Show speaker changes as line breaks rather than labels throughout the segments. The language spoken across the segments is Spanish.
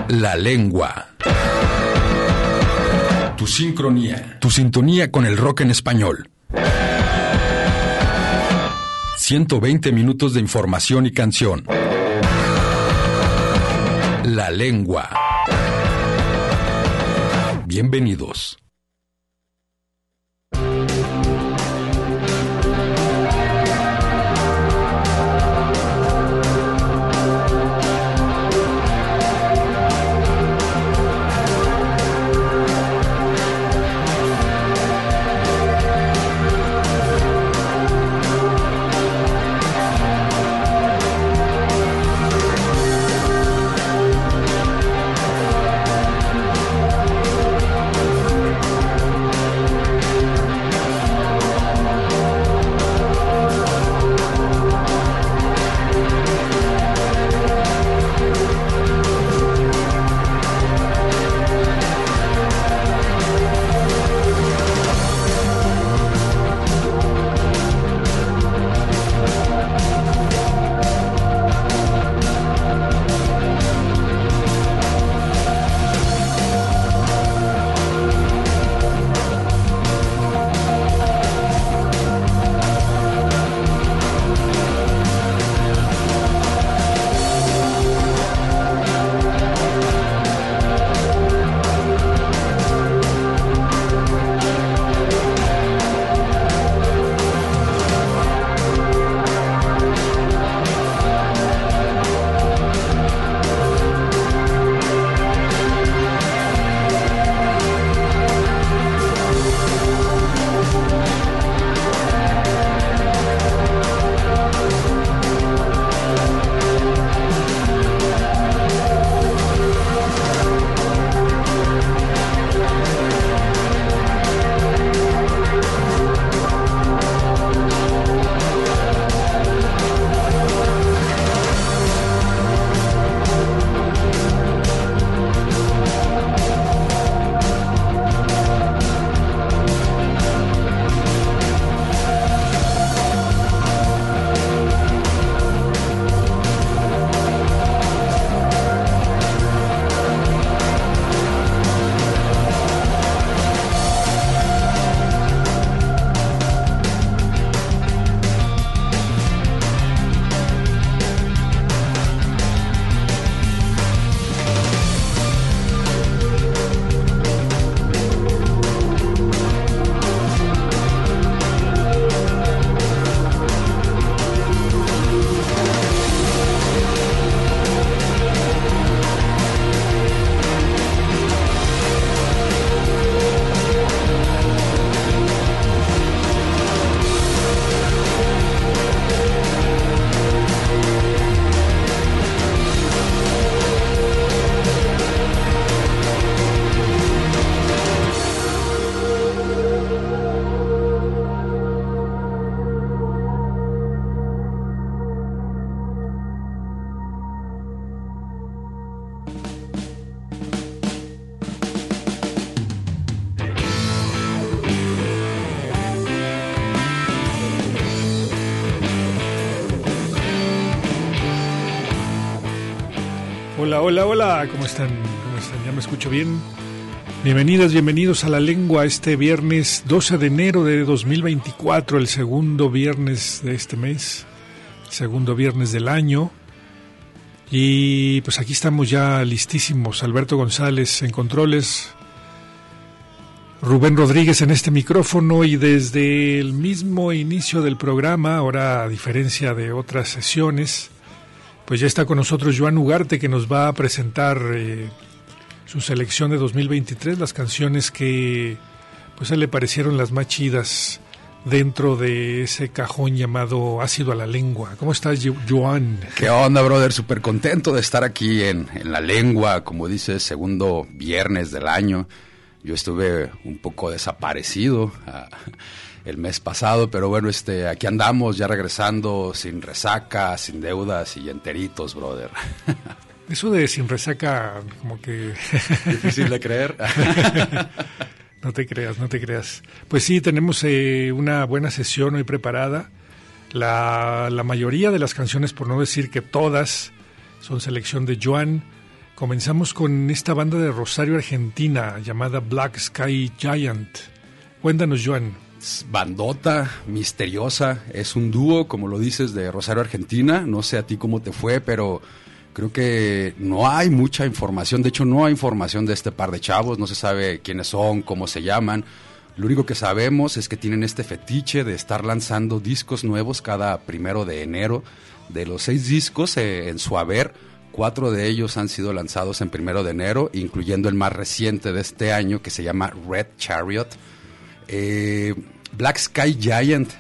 La lengua. Tu sincronía. Tu sintonía con el rock en español. 120 minutos de información y canción. La lengua. Bienvenidos.
Hola, ¿cómo están? ¿Ya me escucho bien? Bienvenidas, bienvenidos a La Lengua este viernes 12 de enero de 2024, el segundo viernes de este mes, segundo viernes del año. Y pues aquí estamos ya listísimos, Alberto González en controles, Rubén Rodríguez en este micrófono y desde el mismo inicio del programa, ahora a diferencia de otras sesiones, pues ya está con nosotros Joan Ugarte, que nos va a presentar su selección de 2023, las canciones que pues a él le parecieron las más chidas dentro de ese cajón llamado Ácido a la Lengua. ¿Cómo estás, Joan?
¿Qué onda, brother? Súper contento de estar aquí en La Lengua, como dices, segundo viernes del año. Yo estuve un poco desaparecido el mes pasado, pero bueno, aquí andamos ya regresando sin resaca, sin deudas y enteritos, brother.
Eso de sin resaca, como que...
Difícil de creer.
No te creas. Pues sí, tenemos una buena sesión hoy preparada. La mayoría de las canciones, por no decir que todas, son selección de Joan, Comenzamos con esta banda de Rosario, Argentina, llamada Black Sky Giant. Cuéntanos, Joan.
Bandota, misteriosa, es un dúo, como lo dices, de Rosario, Argentina. No sé a ti cómo te fue, pero creo que no hay mucha información. De hecho, no hay información de este par de chavos, no se sabe quiénes son, cómo se llaman. Lo único que sabemos es que tienen este fetiche de estar lanzando discos nuevos cada 1 de enero. De los 6 discos en su haber, 4 de ellos han sido lanzados en 1 de enero, incluyendo el más reciente de este año, que se llama Red Chariot. Black Sky Giant,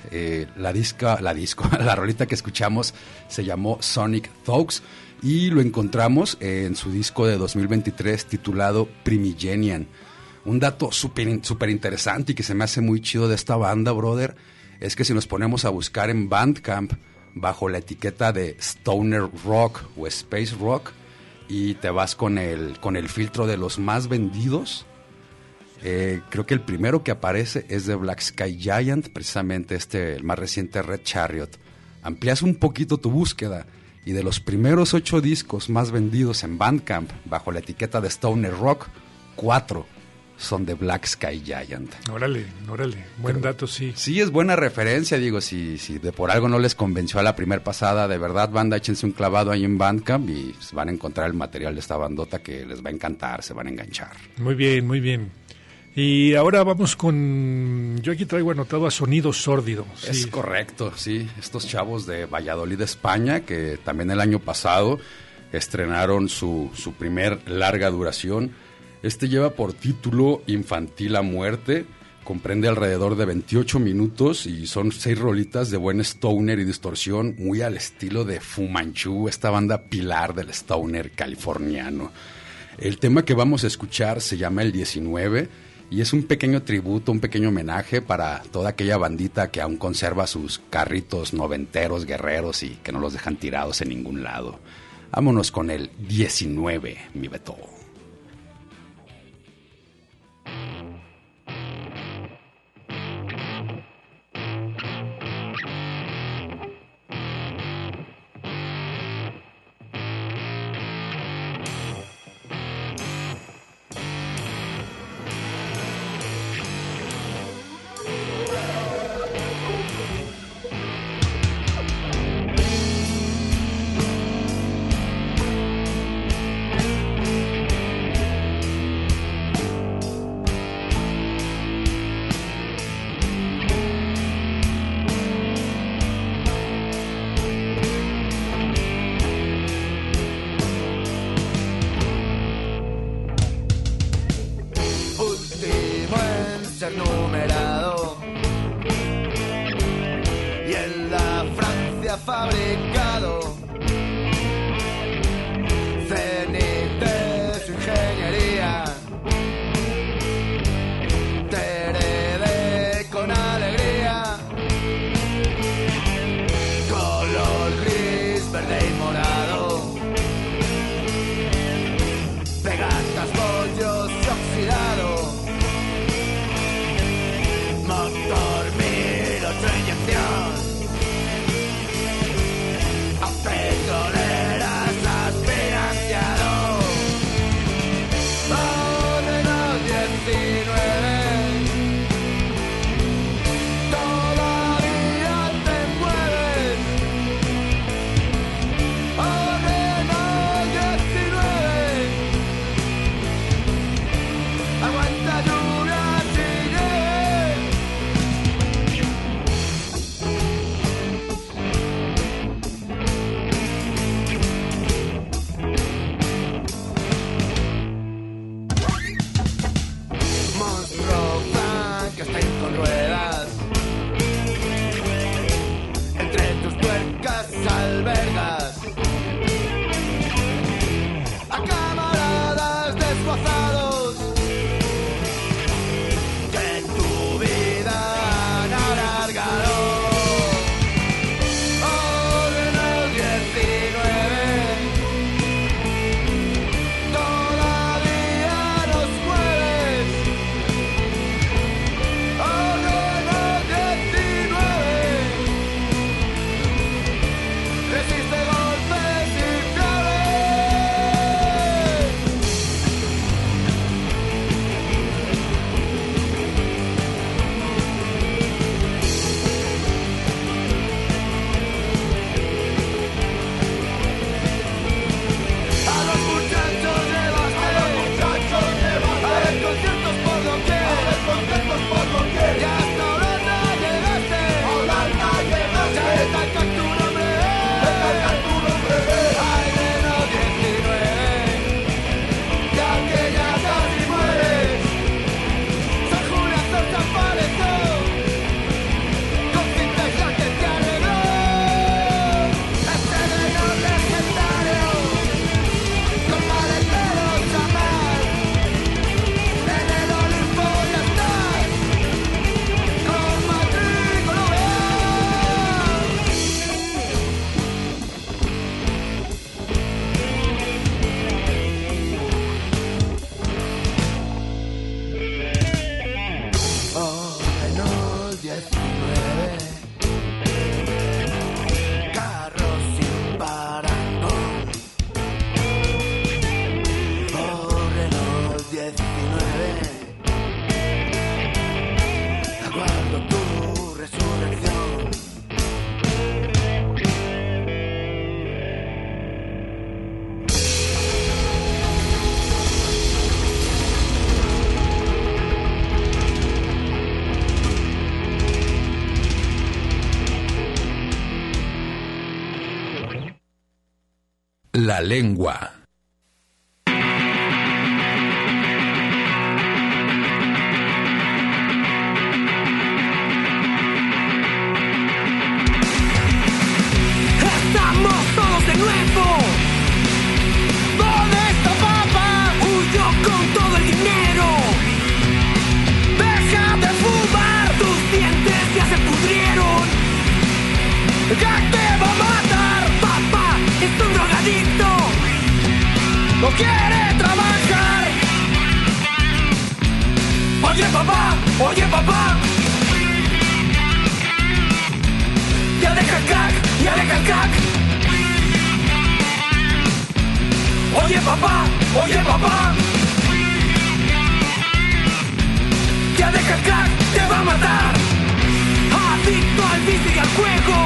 la rolita que escuchamos se llamó Sonic Thugs y lo encontramos en su disco de 2023 titulado Primigenian. Un dato súper interesante y que se me hace muy chido de esta banda, brother, es que si nos ponemos a buscar en Bandcamp bajo la etiqueta de Stoner Rock o Space Rock y te vas con el filtro de los más vendidos, creo que el primero que aparece es de Black Sky Giant, precisamente el más reciente Red Chariot. Amplías un poquito tu búsqueda y de los primeros 8 discos más vendidos en Bandcamp bajo la etiqueta de Stoner Rock, 4 son de Black Sky Giant.
Órale, buen dato, sí.
Sí, es buena referencia, digo, si de por algo no les convenció a la primer pasada, de verdad, banda, échense un clavado ahí en Bandcamp y van a encontrar el material de esta bandota que les va a encantar, se van a enganchar.
Muy bien. Y ahora vamos yo aquí traigo anotado a Sonido Sórdido. Sí.
Es correcto, sí. Estos chavos de Valladolid, España, que también el año pasado estrenaron su primer larga duración. Lleva por título Infantil a Muerte. Comprende alrededor de 28 minutos y son 6 rolitas de buen stoner y distorsión, muy al estilo de Fu Manchu, esta banda pilar del stoner californiano. El tema que vamos a escuchar se llama El 19 y es un pequeño tributo, un pequeño homenaje para toda aquella bandita que aún conserva sus carritos noventeros, guerreros y que no los dejan tirados en ningún lado. Vámonos con el 19, mi Beto.
Numerado y en la Francia fabricado, cenit de su ingeniería, te heredé con alegría, color gris, verde y morado, pegatas, bollos y oxidado. Motor 1008 inyección,
La Lengua.
Estamos todos de nuevo. ¿Dónde está papá? Huyó con todo el dinero. Deja de fumar, tus dientes ya se pudrieron. ¿Qué te va a matar? Papá es un drogadicto. No quiere trabajar. Oye papá. Ya deja el crack. Oye papá. Ya deja el crack, te va a matar. Adicto al vicio y al juego.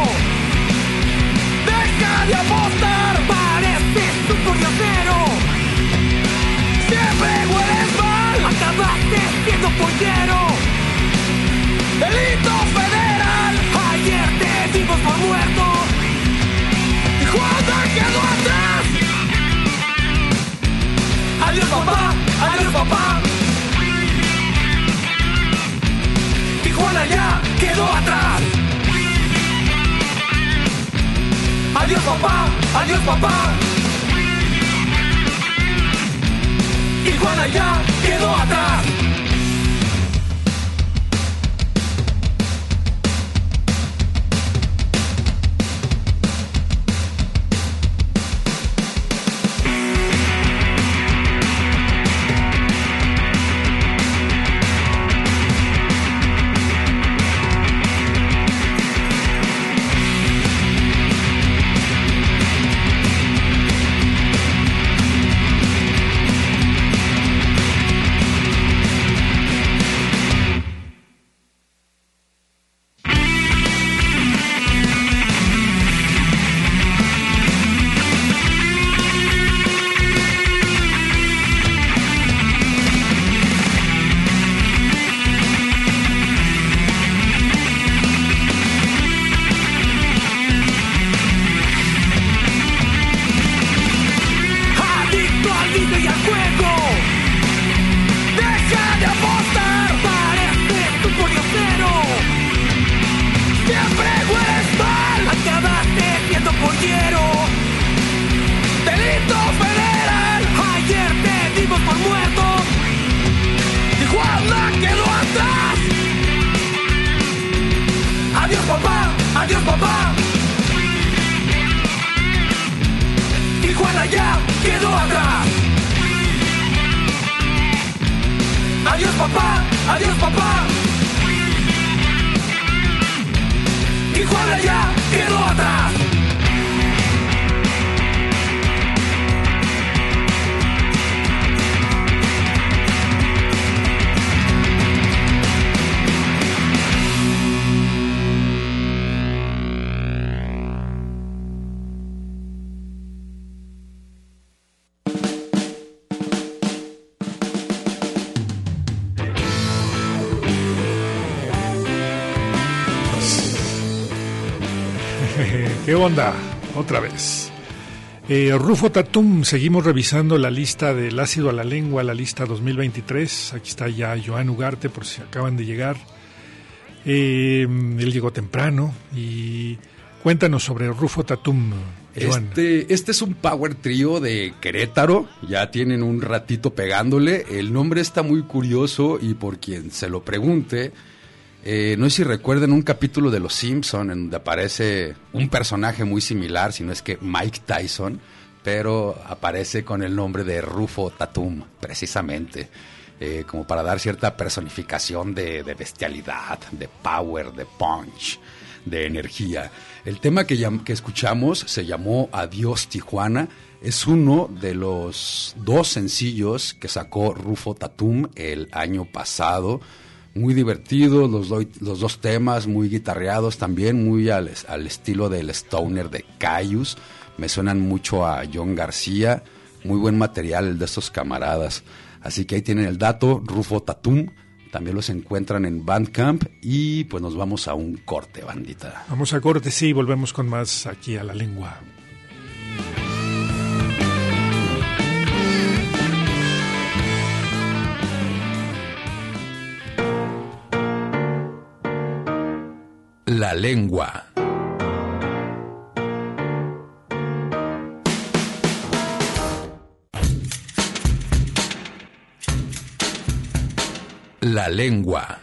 Deja de apostar, pareces un pordiosero. Siempre hueles mal, acabaste siendo pollero. Delito federal, ayer te dimos por muerto. Tijuana quedó atrás. Adiós papá. Tijuana ya quedó atrás. Adiós papá. Tijuana ya quedó atrás. Adiós papá. Tijuana ya quedó atrás. Adiós papá. Tijuana ya quedó atrás.
¿Qué onda? Otra vez. Rufo Tatum, seguimos revisando la lista del ácido a la lengua, la lista 2023. Aquí está ya Joan Ugarte, por si acaban de llegar. Él llegó temprano y cuéntanos sobre Rufo Tatum, Joan.
Este es un power trío de Querétaro, ya tienen un ratito pegándole. El nombre está muy curioso y por quien se lo pregunte, no sé si recuerden un capítulo de Los Simpson en donde aparece un personaje muy similar, si no es que Mike Tyson, pero aparece con el nombre de Rufo Tatum, precisamente, como para dar cierta personificación de bestialidad, de power, de punch, de energía. El tema que escuchamos se llamó Adiós Tijuana. Es uno de los 2 sencillos que sacó Rufo Tatum el año pasado. Muy divertidos los dos temas, muy guitarreados también, muy al estilo del stoner de Caius. Me suenan mucho a John García. Muy buen material el de estos camaradas. Así que ahí tienen el dato, Rufo Tatum. También los encuentran en Bandcamp y pues nos vamos a un corte, bandita.
Vamos a corte, sí, volvemos con más aquí a La Lengua.
La lengua. La lengua.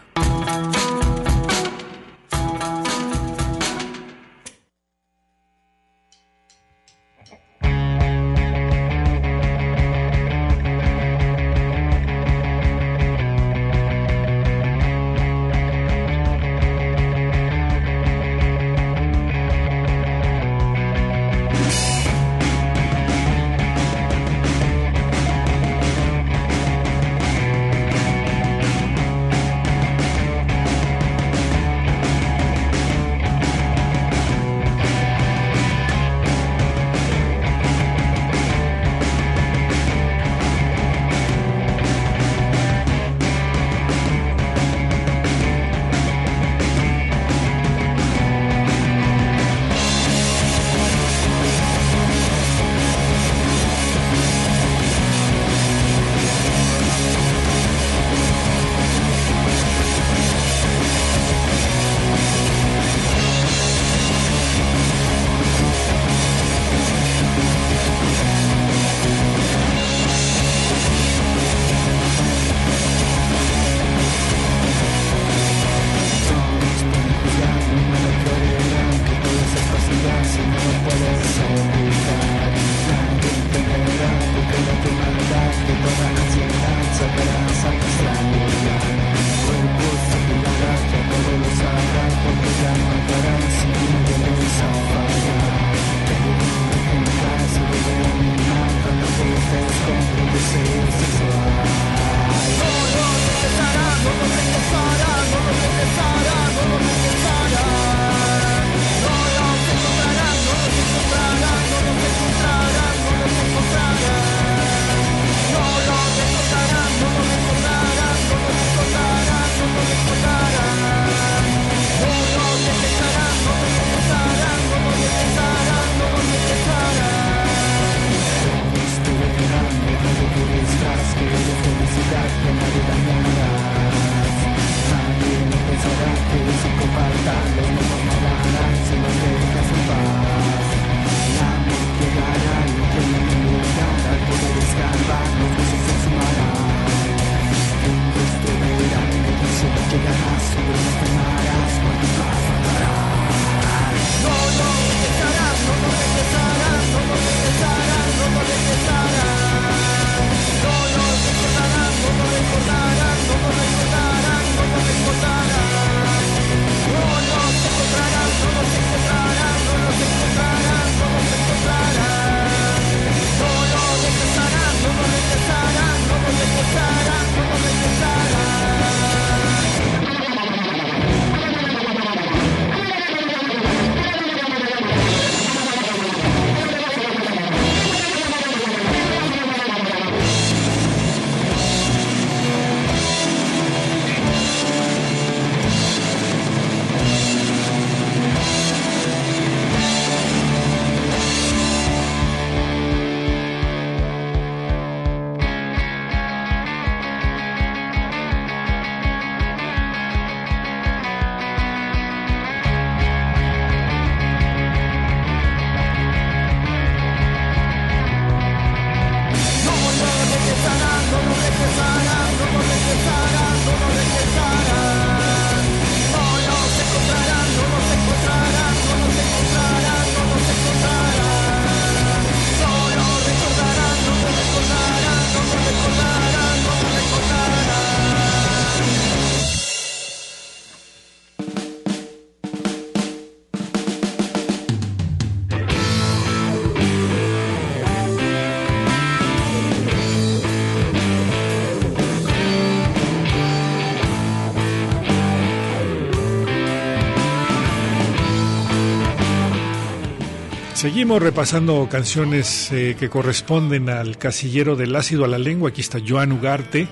Seguimos repasando canciones que corresponden al casillero del ácido a la lengua. Aquí está Joan Ugarte.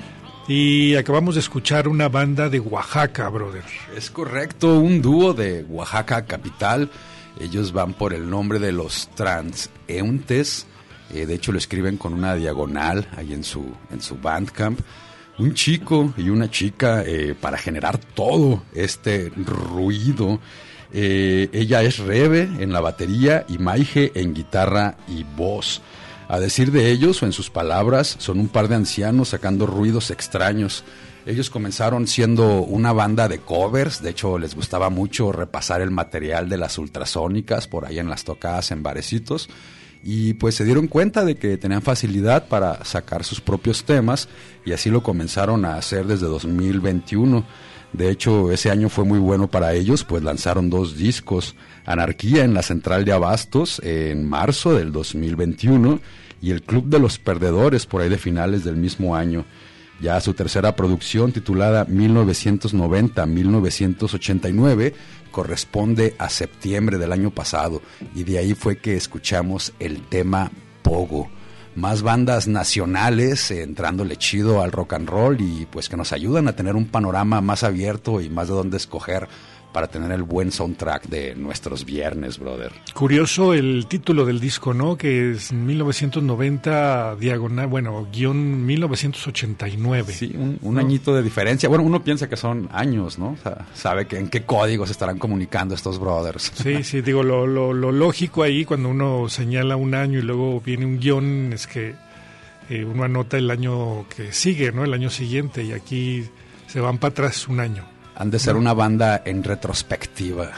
Y acabamos de escuchar una banda de Oaxaca, brother.
Es correcto, un dúo de Oaxaca capital. Ellos van por el nombre de los Transeúntes. De hecho lo escriben con una diagonal ahí en su Bandcamp. un chico y una chica para generar todo este ruido. Ella es Rebe en la batería y Maije en guitarra y voz. A decir de ellos, o en sus palabras, son un par de ancianos sacando ruidos extraños. Ellos comenzaron siendo una banda de covers, de hecho les gustaba mucho repasar el material de las Ultrasónicas por ahí en las tocadas en barecitos, y pues se dieron cuenta de que tenían facilidad para sacar sus propios temas y así lo comenzaron a hacer desde 2021. De hecho, ese año fue muy bueno para ellos, pues lanzaron 2 discos, Anarquía en la Central de Abastos en marzo del 2021 y El Club de los Perdedores por ahí de finales del mismo año. Ya su tercera producción, titulada 1990-1989, corresponde a septiembre del año pasado y de ahí fue que escuchamos el tema Pogo. Más bandas nacionales entrándole chido al rock and roll y pues que nos ayudan a tener un panorama más abierto y más de dónde escoger para tener el buen soundtrack de nuestros viernes, brother.
Curioso el título del disco, ¿no? Que es 1990 diagonal, bueno, guión 1989.
Sí, un añito de diferencia. Bueno, uno piensa que son años, ¿no? O sea, sabe que en qué códigos estarán comunicando estos brothers.
Sí, digo, lo lógico ahí cuando uno señala un año y luego viene un guión es que uno anota el año que sigue, ¿no? El año siguiente, y aquí se van para atrás un año.
Han de ser una banda en retrospectiva.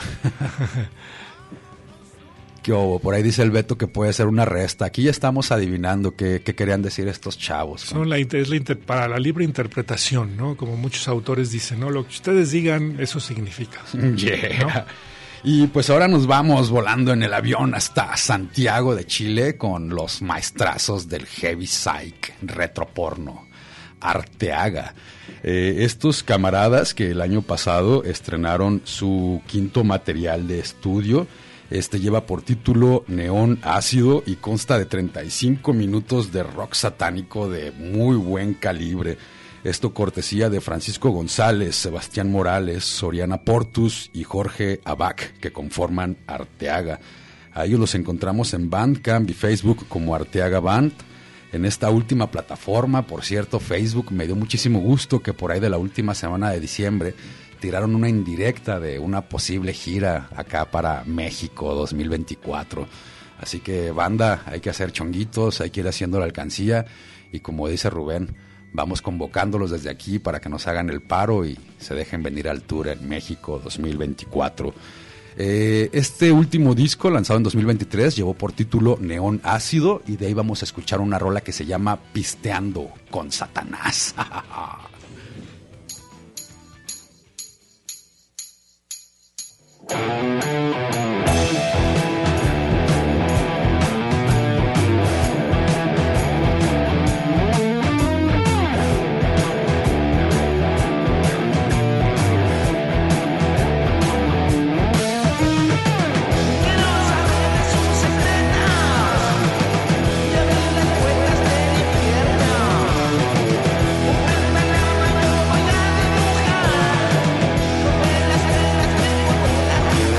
¿Qué hubo? Por ahí dice el Beto que puede ser una resta. Aquí ya estamos adivinando qué querían decir estos chavos, ¿no?
Para la libre interpretación, ¿no? Como muchos autores dicen, ¿no? Lo que ustedes digan, eso significa.
Yeah.
¿No?
Y pues ahora nos vamos volando en el avión hasta Santiago de Chile con los maestrazos del heavy psych, retroporno, Arteaga. Estos camaradas que el año pasado estrenaron su quinto material de estudio, lleva por título Neón Ácido y consta de 35 minutos de rock satánico de muy buen calibre. Esto cortesía de Francisco González, Sebastián Morales, Soriana Portus y Jorge Abac, que conforman Arteaga. A ellos los encontramos en Bandcamp y Facebook como Arteaga Band. En esta última plataforma, por cierto, Facebook, me dio muchísimo gusto que por ahí de la última semana de diciembre tiraron una indirecta de una posible gira acá para México 2024. Así que, banda, hay que hacer chonguitos, hay que ir haciendo la alcancía y como dice Rubén, vamos convocándolos desde aquí para que nos hagan el paro y se dejen venir al tour en México 2024. Este último disco, lanzado en 2023, llevó por título Neón Ácido y de ahí vamos a escuchar una rola que se llama Pisteando con Satanás.
Bailar de mujer, romper las reglas del juego de la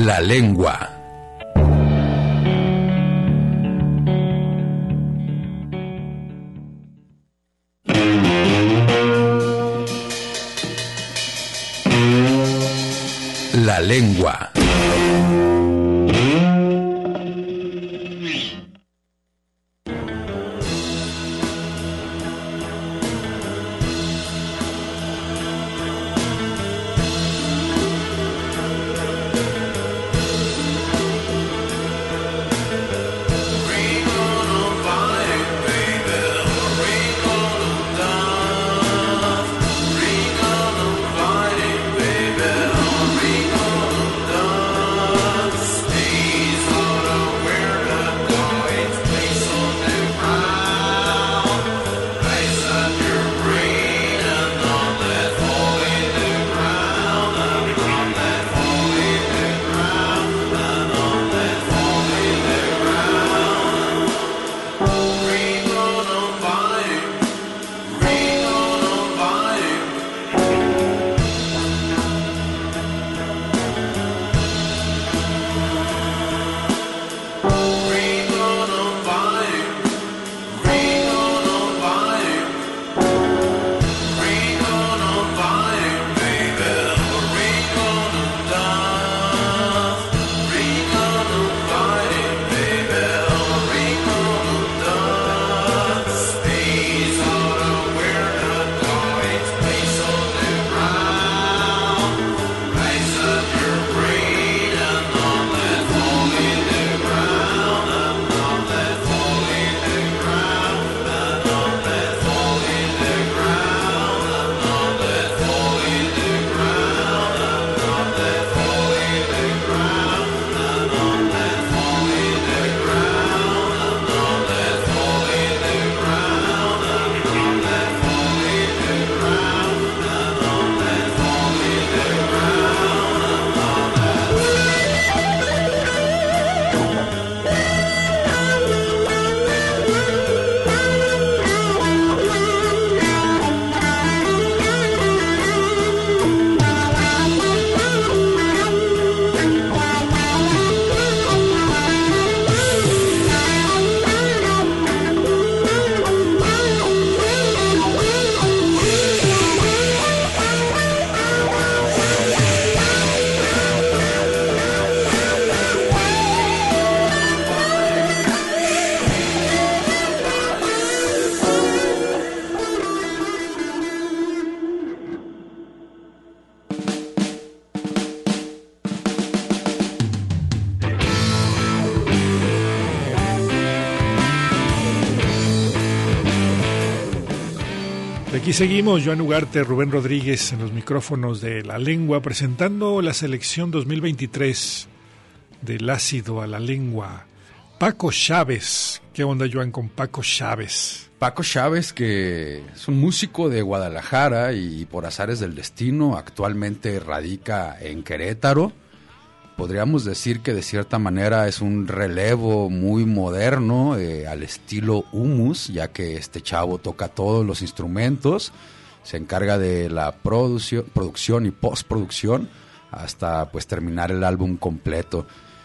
La lengua. La lengua.
Aquí seguimos, Joan Ugarte, Rubén Rodríguez en los micrófonos de La Lengua, presentando la selección 2023 del ácido a la lengua. Paco Chávez, ¿qué onda, Joan, con Paco Chávez?
Paco Chávez, que es un músico de Guadalajara y por azares del destino actualmente radica en Querétaro. Podríamos decir que de cierta manera es un relevo muy moderno al estilo Humus, ya que este chavo toca todos los instrumentos, se encarga de la producción y postproducción hasta pues terminar el álbum completo.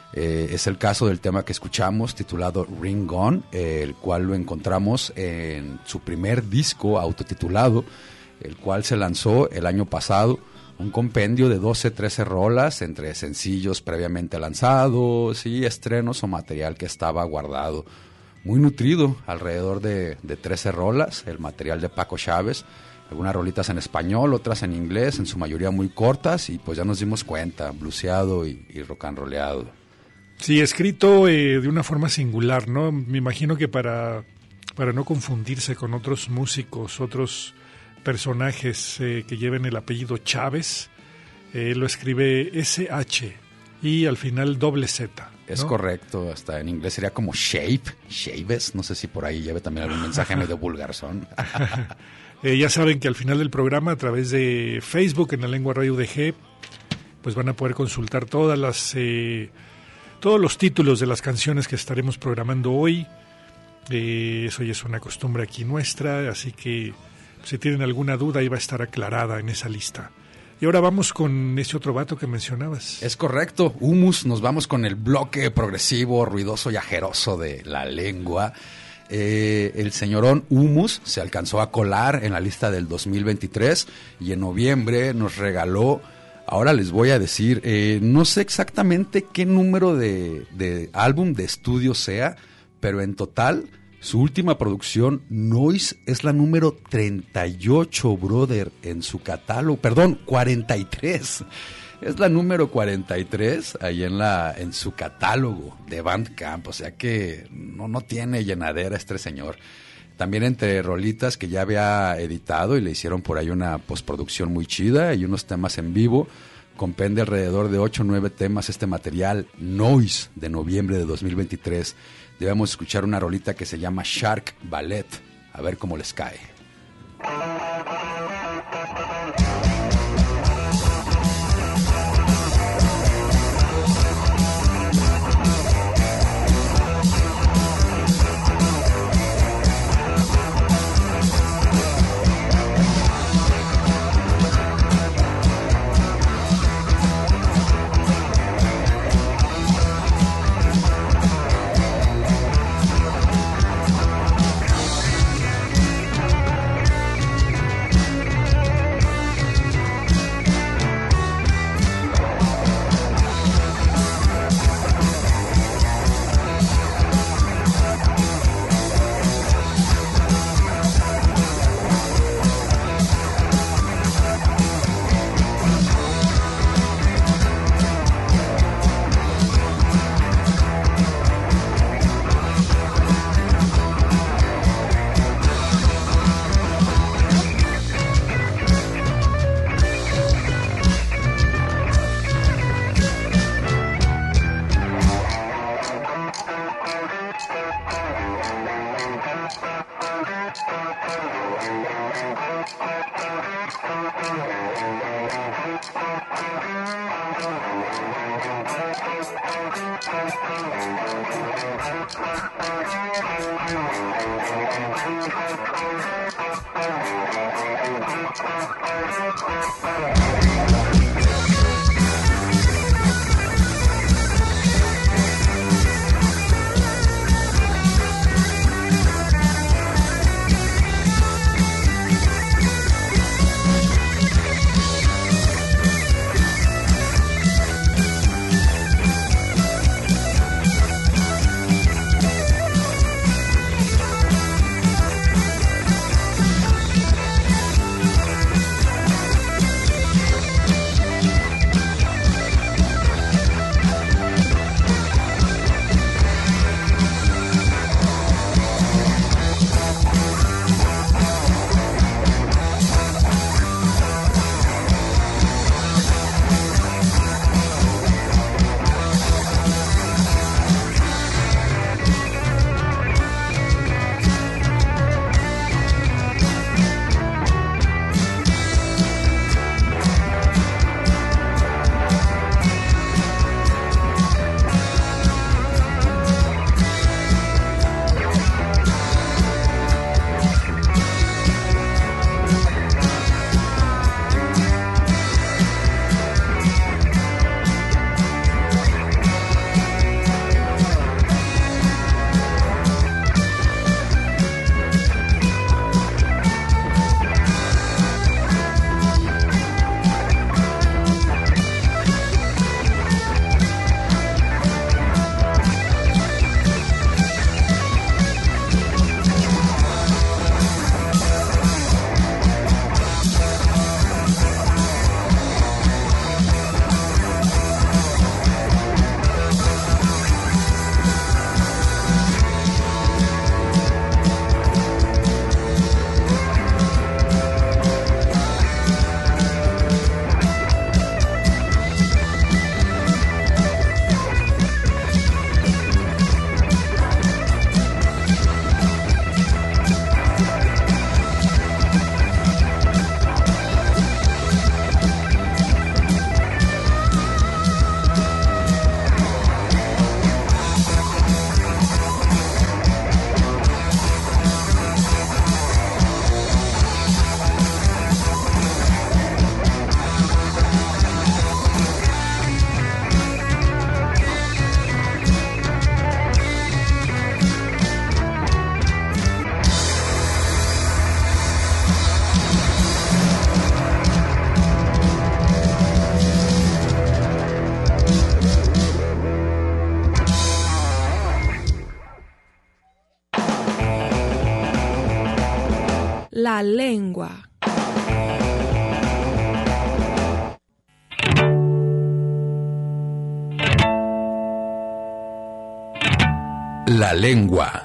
Es el caso del tema que escuchamos titulado Ring On, el cual lo encontramos en su primer disco autotitulado, el cual se lanzó el año pasado. Un compendio de 12-13 rolas entre sencillos previamente lanzados y estrenos o material que estaba guardado. Muy nutrido, alrededor de 13 rolas, el material de Paco Chávez. Algunas rolitas en español, otras en inglés, en su mayoría muy cortas, y pues ya nos dimos cuenta, bluseado y rock and rolleado.
Sí, escrito de una forma singular, ¿no? Me imagino que para no confundirse con otros músicos, otros personajes que lleven el apellido Chávez, lo escribe SH y al final doble Z, ¿no?
Es correcto, hasta en inglés sería como Chaves, no sé si por ahí lleve también algún mensaje medio vulgarzón.
Ya saben que al final del programa, a través de Facebook, en La Lengua Radio UDG, pues van a poder consultar todos los títulos de las canciones que estaremos programando hoy. Eso ya es una costumbre aquí nuestra, así que si tienen alguna duda, ahí va a estar aclarada en esa lista. Y ahora vamos con ese otro vato que mencionabas.
Es correcto, Humus, nos vamos con el bloque progresivo, ruidoso y ajeroso de La Lengua. El señorón Humus se alcanzó a colar en la lista del 2023 y en noviembre nos regaló, ahora les voy a decir, no sé exactamente qué número de álbum de estudio sea, pero en total su última producción, Noise, es la número 38, brother, en su catálogo, perdón, 43. Es la número 43 ahí en su catálogo de Bandcamp, o sea que no tiene llenadera este señor. También entre rolitas que ya había editado y le hicieron por ahí una postproducción muy chida y unos temas en vivo, compende alrededor de 8 o 9 temas este material Noise de noviembre de 2023. Debemos escuchar una rolita que se llama Shark Ballet, a ver cómo les cae.
La lengua.
La lengua.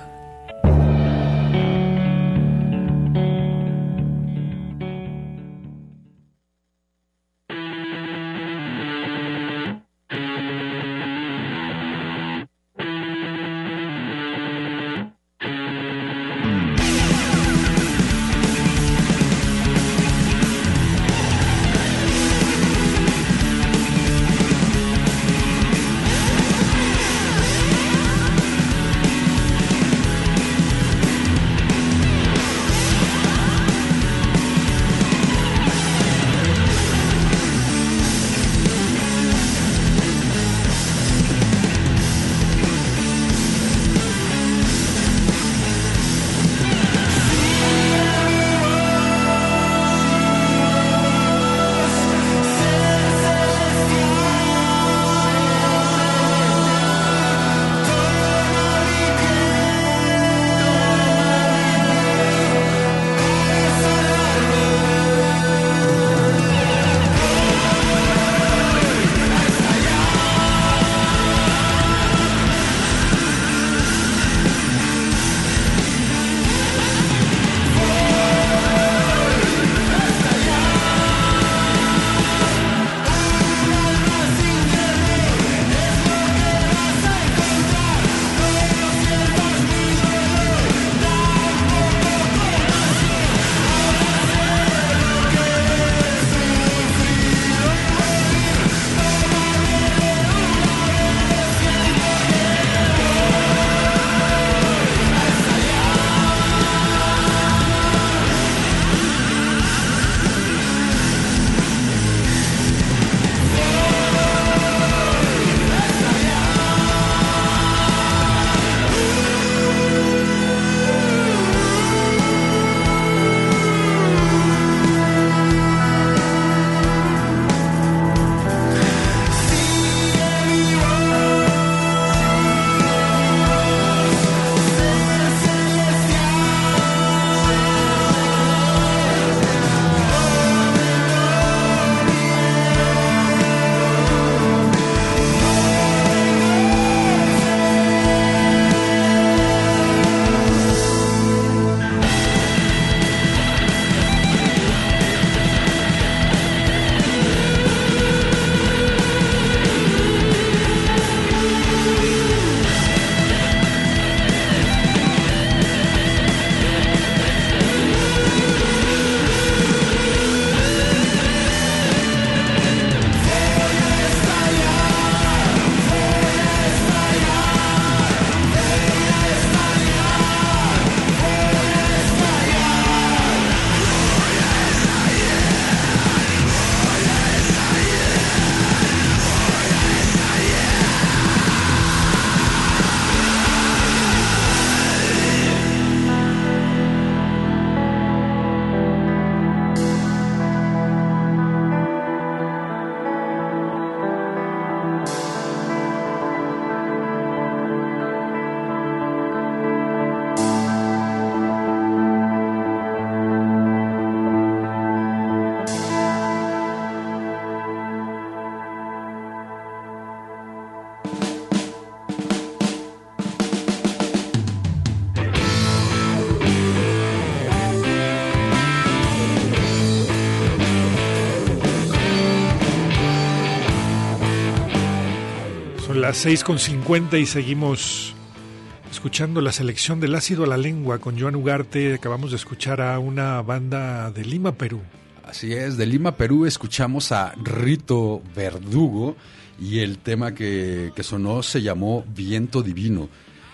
Son las 6:50 y seguimos escuchando la selección del ácido a la lengua con Joan Ugarte. Acabamos de escuchar a una banda de Lima, Perú.
Así es, de Lima, Perú, escuchamos a Rito Verdugo y el tema que sonó se llamó Viento Divino.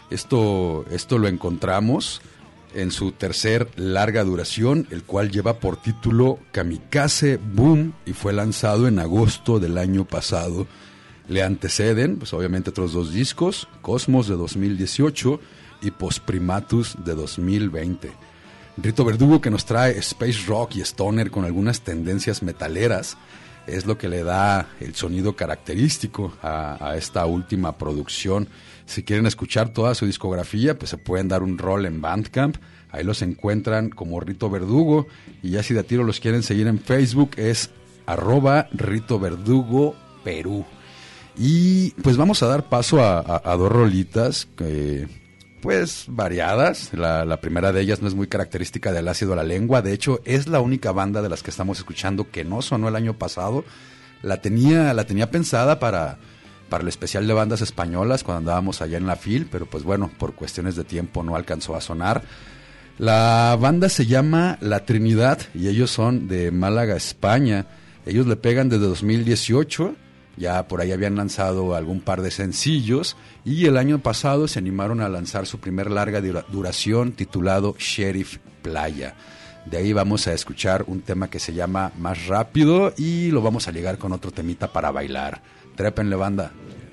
Esto lo encontramos en su tercer larga duración, el cual lleva por título Kamikaze Boom y fue lanzado en agosto del año pasado. Le anteceden, pues obviamente, otros dos discos, Cosmos de 2018 y Postprimatus de 2020. Rito Verdugo, que nos trae space rock y stoner con algunas tendencias metaleras, es lo que le da el sonido característico a esta última producción. Si quieren escuchar toda su discografía, pues se pueden dar un rol en Bandcamp. Ahí los encuentran como Rito Verdugo. Y ya si de tiro los quieren seguir en Facebook, es @RitoVerdugo Perú. Y pues vamos a dar paso a dos rolitas pues variadas. La primera de ellas no es muy característica del Ácido a la Lengua. De hecho, es la única banda de las que estamos escuchando que no sonó el año pasado. La tenía pensada para el especial de bandas españolas cuando andábamos allá en la FIL, pero pues bueno, por cuestiones de tiempo no alcanzó a sonar. La banda se llama La Trinidad y ellos son de Málaga, España. Ellos le pegan desde 2018. Ya por ahí habían lanzado algún par de sencillos y el año pasado se animaron a lanzar su primer larga duración titulado Sheriff Playa. De ahí vamos a escuchar un tema que se llama Más Rápido y lo vamos a ligar con otro temita para bailar. Trépenle, banda.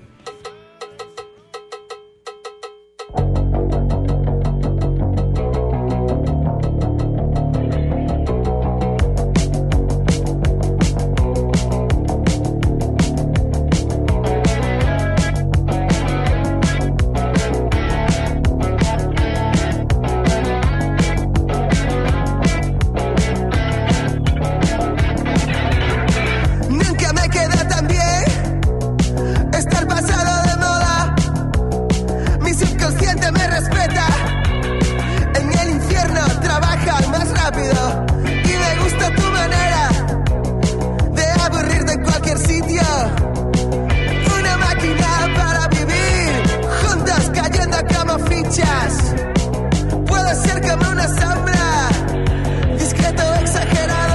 Nunca me queda tan bien estar pasado de moda. Mi subconsciente me respeta. En el infierno trabaja más rápido. Y me gusta tu manera de aburrirte en cualquier sitio. Una máquina para vivir juntos cayendo como fichas. Puedo ser como una sombra, discreto, exagerado.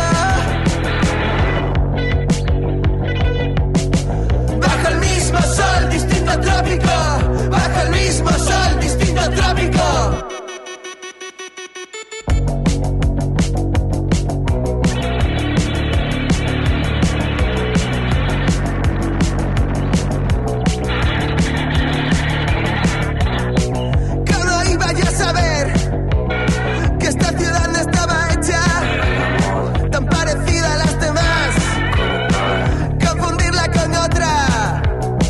Bajo el mismo sol, distinto trópico. Bajo el mismo sol, distinto trópico. ¿Cómo iba yo a saber que esta ciudad no estaba hecha tan parecida a las demás? Confundirla con otra.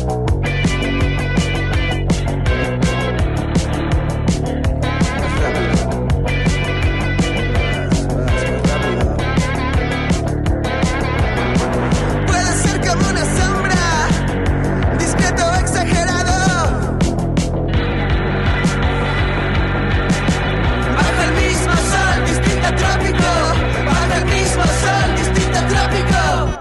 Puede ser como una sombra, discreto o exagerado. Bajo el mismo sol, distinto trópico. Bajo el mismo sol, distinto trópico.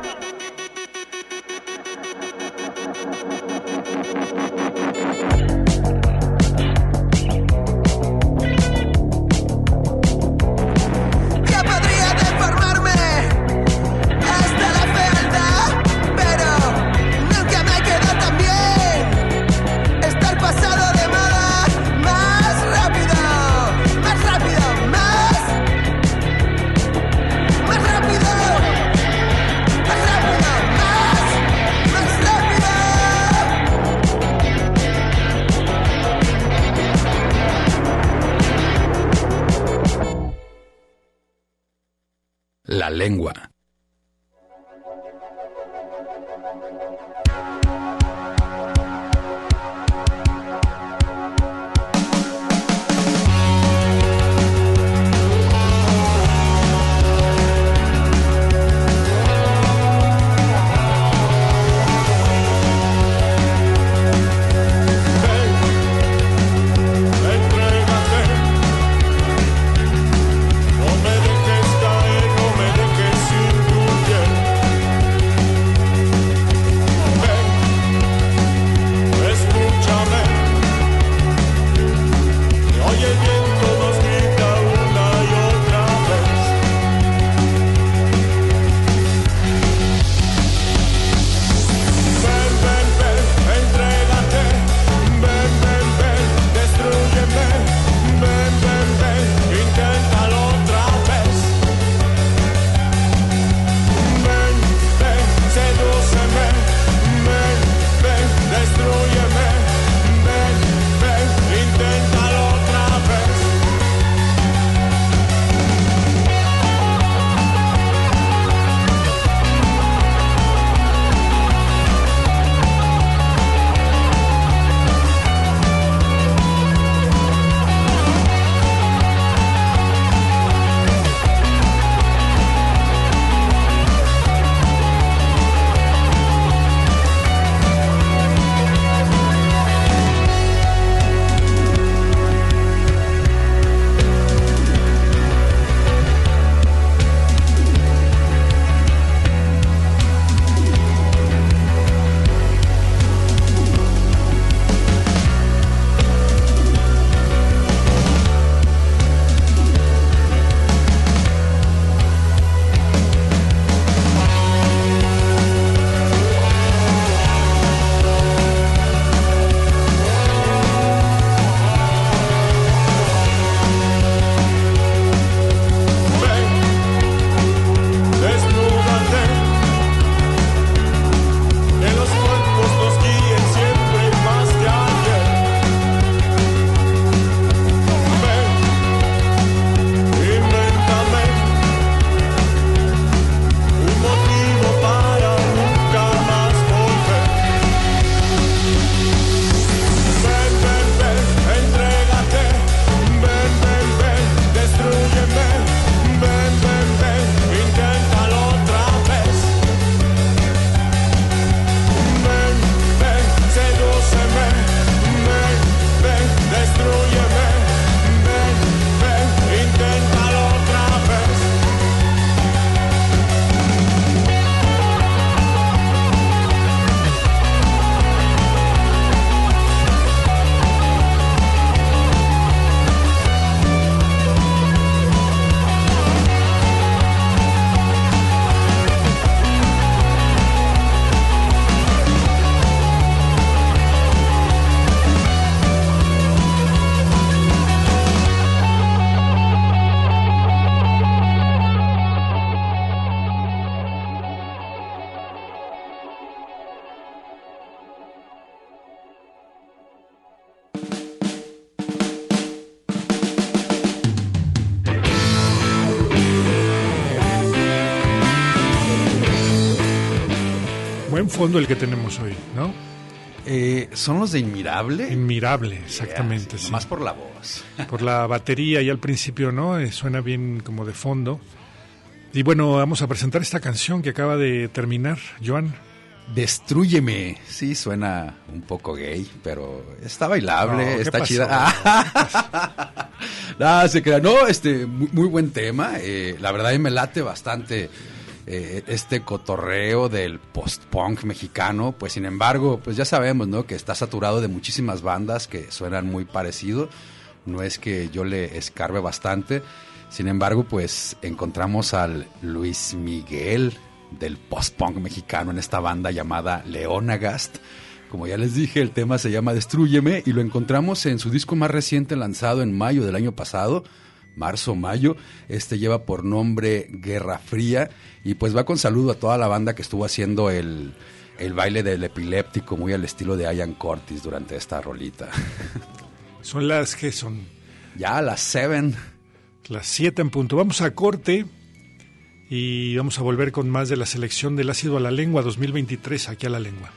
Ya podría deformarme hasta la fealdad, pero nunca me quedó tan bien estar pasado de moda. Más rápido, más rápido, más rápido, más rápido, más rápido.
La Lengua.
Entrégate, no me dejes caer, no me dejes ir.
Buen fondo el que tenemos hoy, ¿no?
¿Son los de Inmirable?
Inmirable, exactamente.
Sí. Más por la voz.
Por la batería y al principio, ¿no? Suena bien como de fondo. Y bueno, vamos a presentar esta canción que acaba de terminar, Joan.
Destrúyeme. Sí, suena un poco gay, pero está bailable, está chida. No, se crea. No, muy buen tema. La verdad, a mí me late bastante este cotorreo del post-punk mexicano. Pues, sin embargo, pues ya sabemos, ¿no? Que está saturado de muchísimas bandas que suenan muy parecido. No es que yo le escarbe bastante. Sin embargo, pues encontramos al Luis Miguel del post-punk mexicano en esta banda llamada Leonagast. Como ya les dije, el tema se llama Destrúyeme y lo encontramos en su disco más reciente lanzado en mayo del año pasado, marzo-mayo. Lleva por nombre Guerra Fría y pues va con saludo a toda la banda que estuvo haciendo el baile del epiléptico muy al estilo de Ian Curtis durante esta rolita.
¿Son las que son?
Ya, las 7.
Las 7 en punto. Vamos a corte y vamos a volver con más de la selección del Ácido a la Lengua 2023 aquí a La Lengua.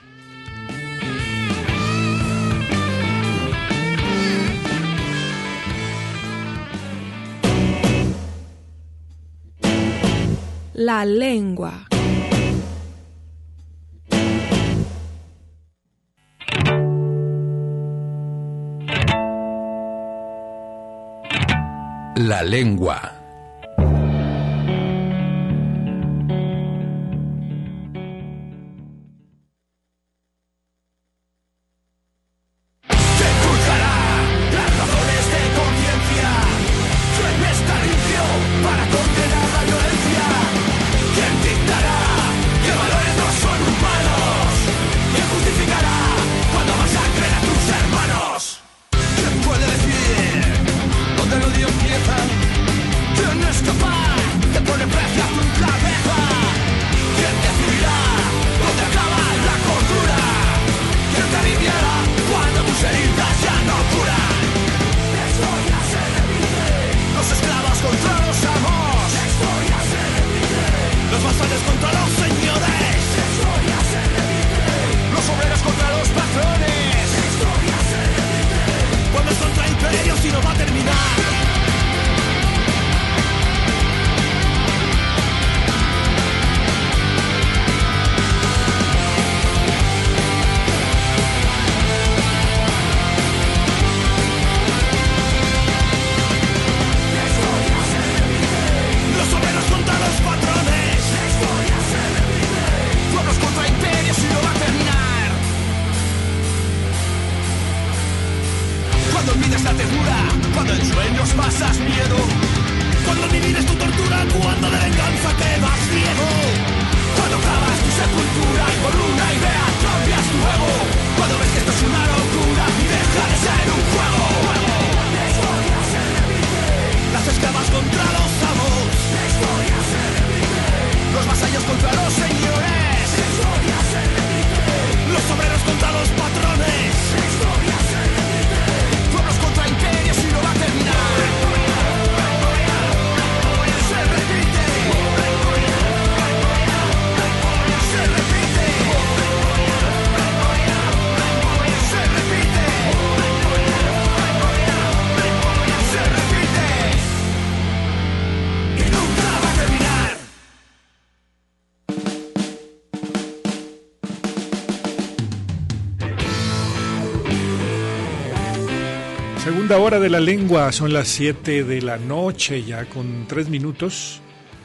La Lengua.
La Lengua.
Segunda hora de La Lengua, son las 7 de la noche, ya con 3 minutos.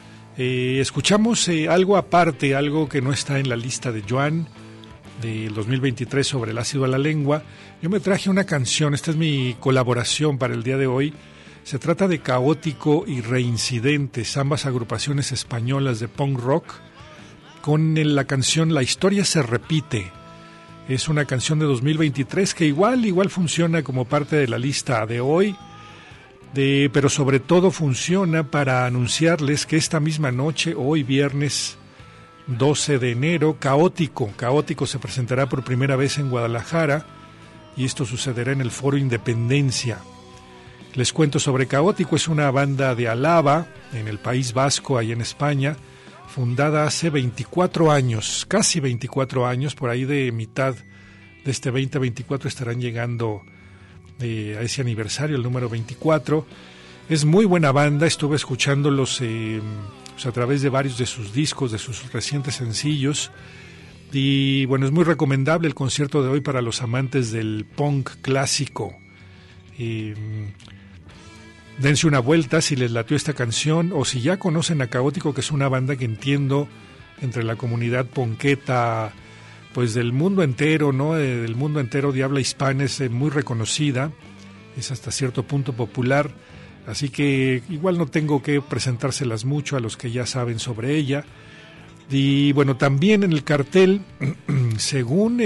Escuchamos algo aparte, algo que no está en la lista de Joan del 2023 sobre el ácido a la lengua. Yo me traje una canción, esta es mi colaboración para el día de hoy. Se trata de Caótico y Reincidentes, ambas agrupaciones españolas de punk rock, con la canción La Historia se repite. Es una canción de 2023 que igual funciona como parte de la lista de hoy, pero sobre todo funciona para anunciarles que esta misma noche, hoy viernes 12 de enero, Caótico se presentará por primera vez en Guadalajara y esto sucederá en el Foro Independencia. Les cuento sobre Caótico, es una banda de Álava, en el País Vasco, ahí en España, fundada hace 24 años, casi 24 años, por ahí de mitad de este 2024 estarán llegando a ese aniversario, el número 24. Es muy buena banda, estuve escuchándolos a través de varios de sus discos, de sus recientes sencillos. Y bueno, es muy recomendable el concierto de hoy para los amantes del punk clásico. Dense una vuelta si les latió esta canción o si ya conocen a Caótico, que es una banda que entiendo entre la comunidad punketa pues del mundo entero, ¿no? Del mundo entero de habla hispana, es muy reconocida, es hasta cierto punto popular, así que igual no tengo que presentárselas mucho a los que ya saben sobre ella. Y bueno, también en el cartel, según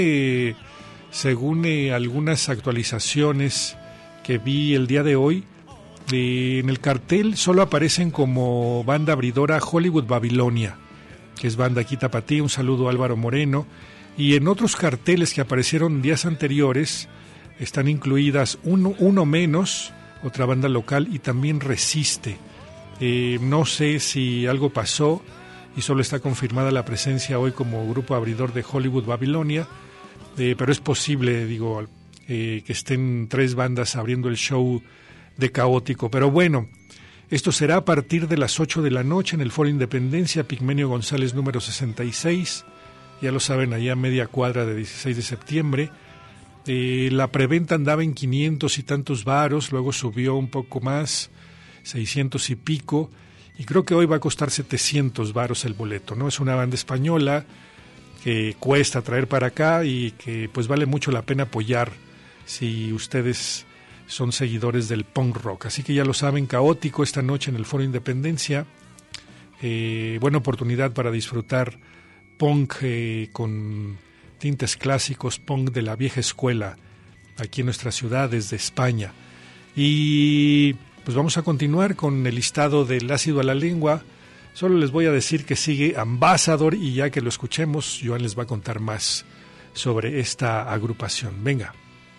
algunas actualizaciones que vi el día de hoy, en el cartel solo aparecen como banda abridora Hollywood Babilonia, que es banda aquí tapatía, un saludo a Álvaro Moreno, y en otros carteles que aparecieron días anteriores están incluidas Uno Menos, otra banda local, y también Resiste. No sé si algo pasó y solo está confirmada la presencia hoy como grupo abridor de Hollywood Babilonia, pero es posible, que estén 3 bandas abriendo el show de Caótico. Pero bueno, esto será a partir de las 8 de la noche en el Foro Independencia, Pigmenio González número 66, ya lo saben, allá a media cuadra de 16 de septiembre. La preventa andaba en 500 y tantos varos, luego subió un poco más, 600 y pico, y creo que hoy va a costar 700 varos el boleto, ¿no? Es una banda española que cuesta traer para acá y que pues vale mucho la pena apoyar si ustedes son seguidores del punk rock. Así que ya lo saben, Caótico esta noche en el Foro Independencia. Buena oportunidad para disfrutar punk con tintes clásicos, punk de la vieja escuela, aquí en nuestra ciudad desde España. Y pues vamos a continuar con el listado del ácido a la lengua. Solo les voy a decir que sigue Ambassador y ya que lo escuchemos, Joan les va a contar más sobre esta agrupación. Venga.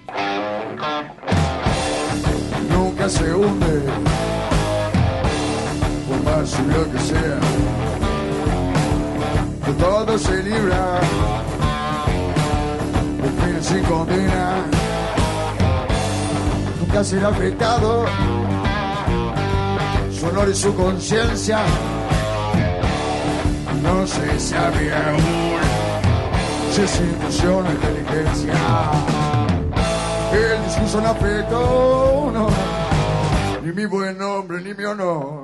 Nunca se hunde, por más suyo que sea, de todo se libra, de fin sin condena. Nunca será afectado su honor y su conciencia. No se sabe aún si es intuición o inteligencia. El discurso no afectó, no, ni mi buen nombre ni mi honor.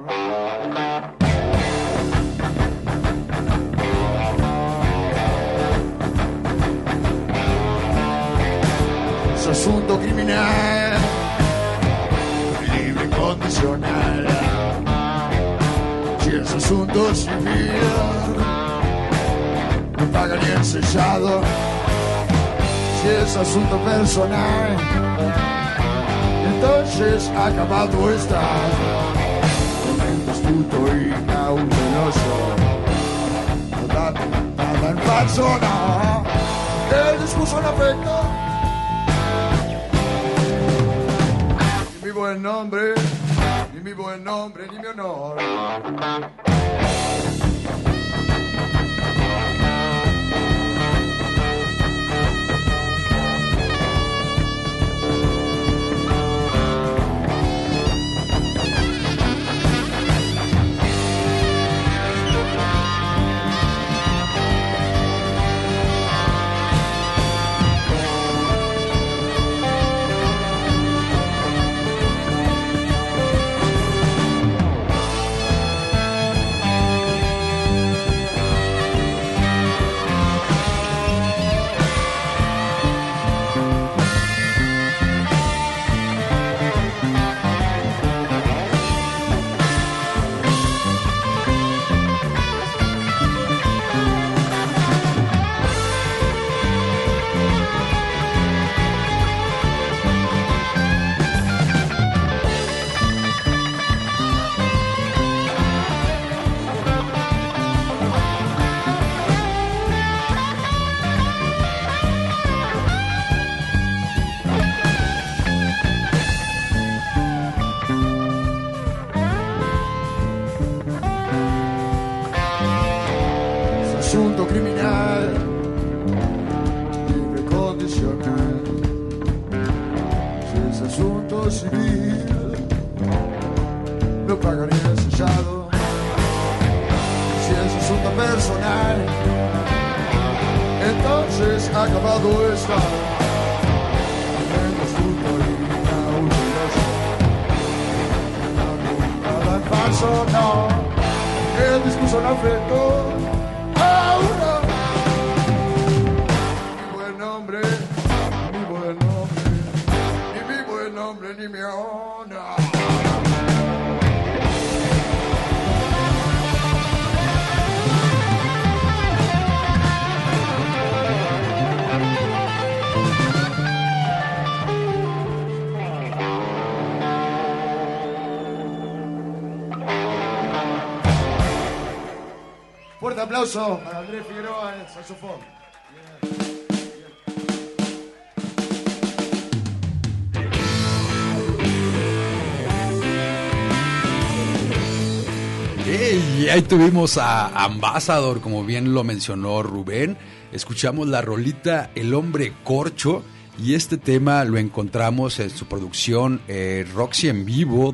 Es asunto criminal, libre y condicional. Si es asunto civil, no paga ni el sellado. Si es asunto personal, entonces acabado está. Momento astuto y cauteloso, no da nada en falso, no. El discurso no afecta ni mi buen nombre, ni mi buen nombre, ni mi honor. asunto criminal, libre condicional. Si es asunto civil, lo pagaría sellado. Si es asunto personal, entonces acabado está. Menos fruto y nada en falso, no. El discurso no afectó a uno. Mi buen nombre, mi buen nombre, ni mi buen nombre, ni mi honra. Fuerte aplauso para Andrés Figueroa en el saxofón.
Y ahí tuvimos a Ambassador, como bien lo mencionó Rubén. Escuchamos la rolita El Hombre Corcho, y este tema lo encontramos en su producción Roxy en Vivo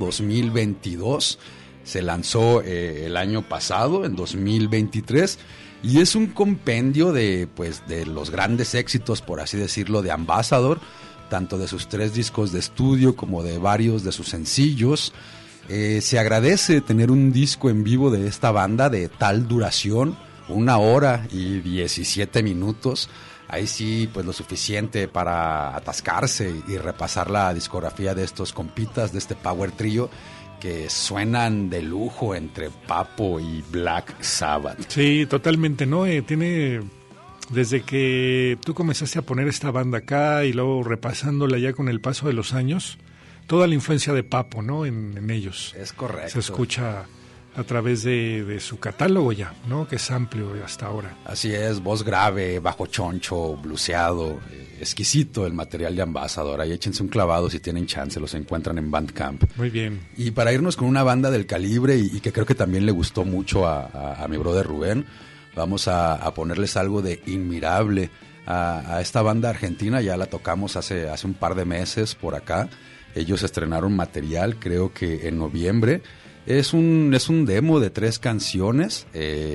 2022. Se lanzó el año pasado, en 2023, y es un compendio de los grandes éxitos, por así decirlo, de Ambassador, tanto de sus 3 discos de estudio como de varios de sus sencillos. Se agradece tener un disco en vivo de esta banda de tal duración, 1 hora y 17 minutos. Ahí sí, pues lo suficiente para atascarse y repasar la discografía de estos compitas, de este Power Trio, que suenan de lujo entre Papo y Black Sabbath.
Sí, totalmente, ¿no? Tiene, desde que tú comenzaste a poner esta banda acá y luego repasándola ya con el paso de los años, toda la influencia de Papo, ¿no? En ellos.
Es correcto.
Se escucha a través de su catálogo ya, ¿no? Que es amplio hasta ahora.
Así es, voz grave, bajo choncho, bluseado, exquisito el material de Ambassador. Ahí échense un clavado si tienen chance, los encuentran en Bandcamp.
Muy bien.
Y para irnos con una banda del calibre y que creo que también le gustó mucho a mi brother Rubén, vamos a ponerles algo de Inmirable. A esta banda argentina ya la tocamos hace un par de meses por acá. Ellos estrenaron material, creo que en noviembre. Es un demo de 3 canciones.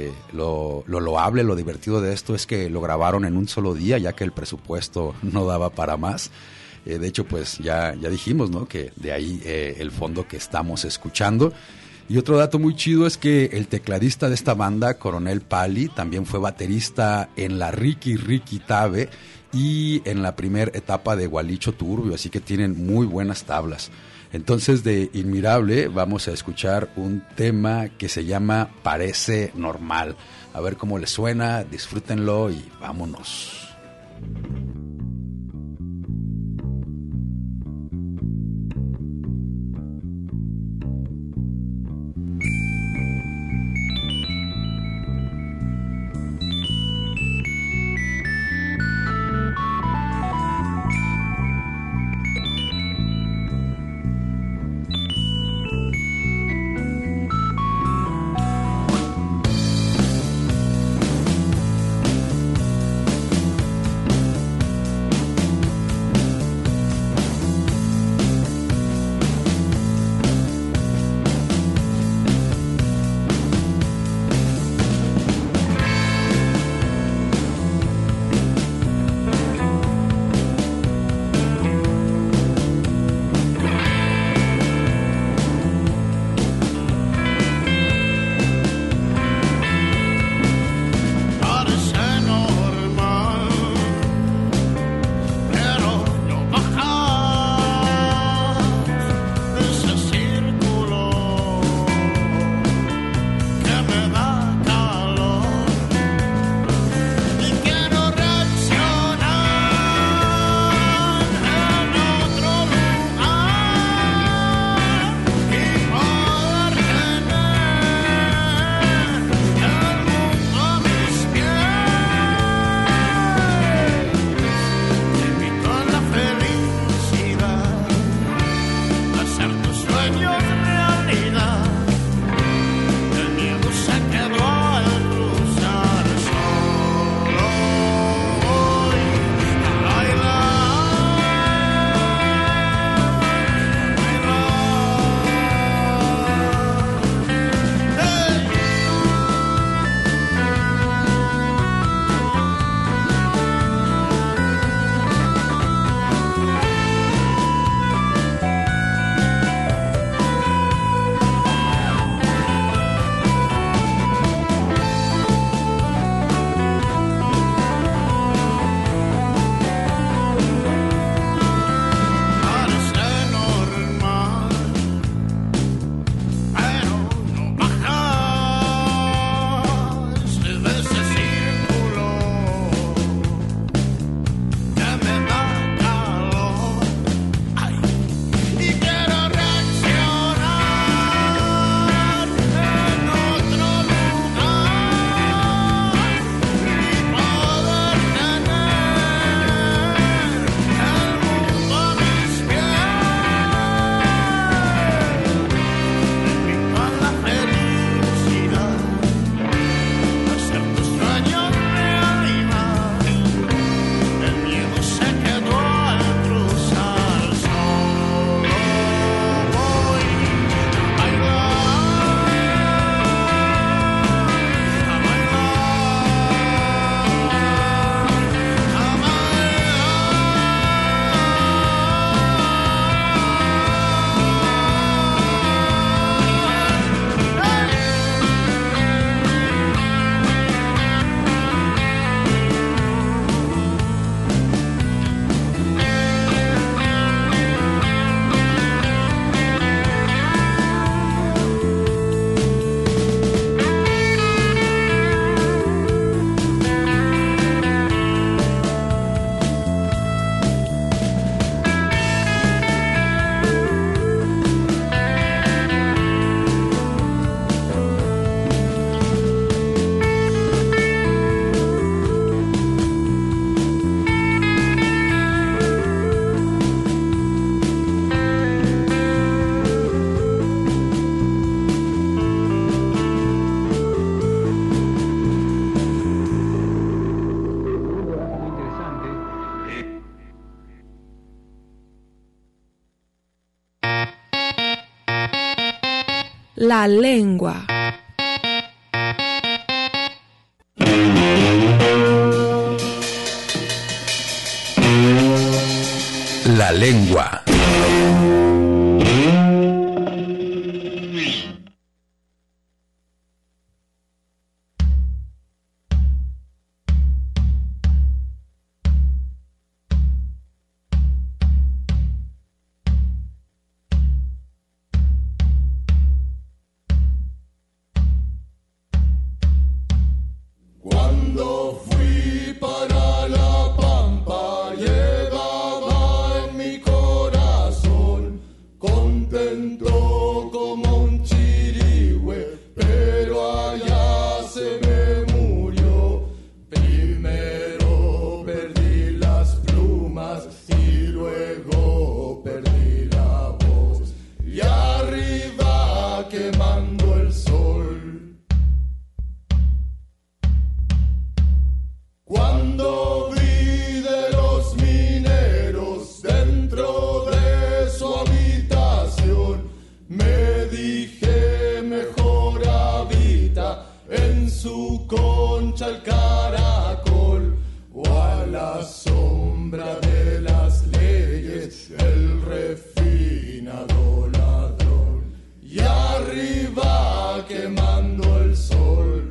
Lo loable, lo divertido de esto es que lo grabaron en un solo día, ya que el presupuesto no daba para más. De hecho, pues ya dijimos, ¿no?, que de ahí el fondo que estamos escuchando. Y otro dato muy chido es que el tecladista de esta banda, Coronel Pali, también fue baterista en la Ricky Tabe y en la primera etapa de Gualicho Turbio, así que tienen muy buenas tablas. Entonces, de Inmirable vamos a escuchar un tema que se llama Parece Normal. A ver cómo les suena, disfrútenlo y vámonos.
La lengua.
La lengua.
Cuando fui para la Pampa, llevaba en mi corazón, contento como un chirigüe, pero allá se me murió. Primero perdí las plumas y luego perdí la voz, y arriba quemando el sol. Cuando vi de los mineros dentro de su habitación, me dije mejor habita en su concha el caracol, o a la sombra de las leyes el refinado ladrón, y arriba quemando el sol.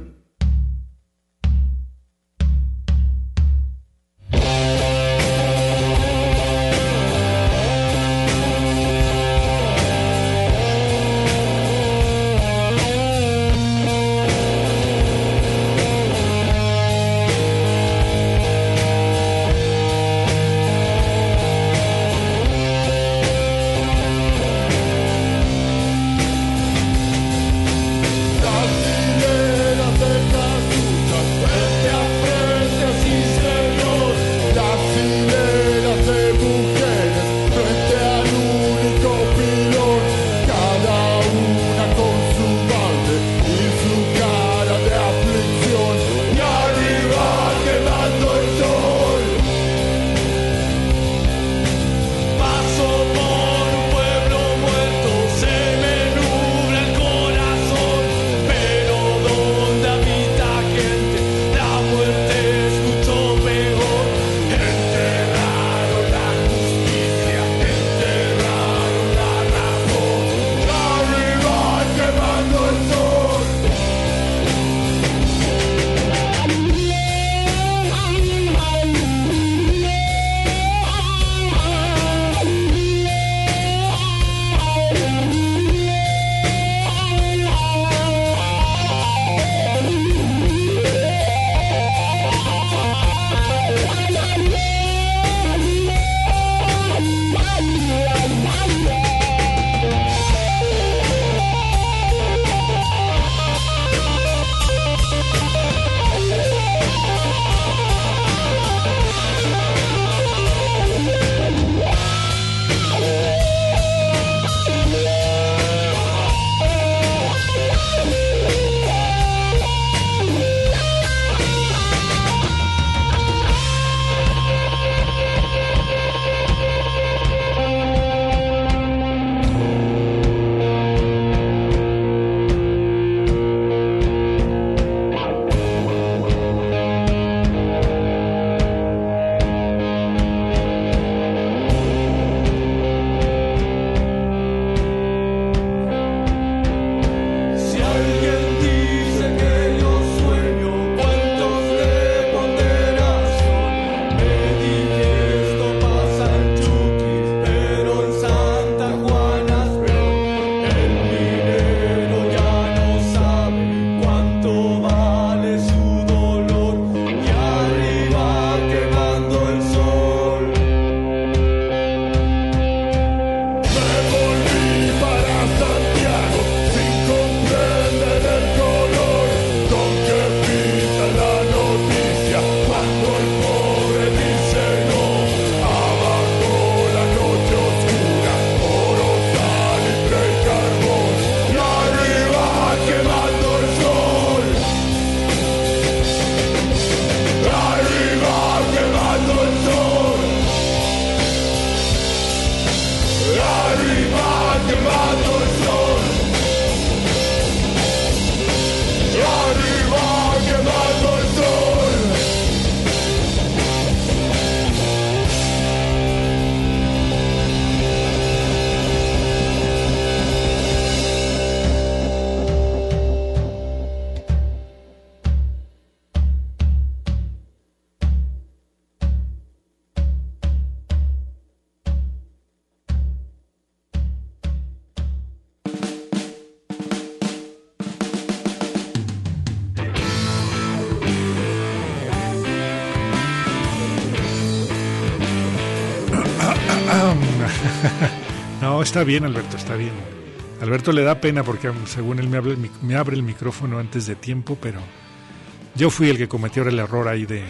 No, está bien, Alberto, está bien. Alberto le da pena porque según él me abre el micrófono antes de tiempo, pero yo fui el que cometió el error ahí de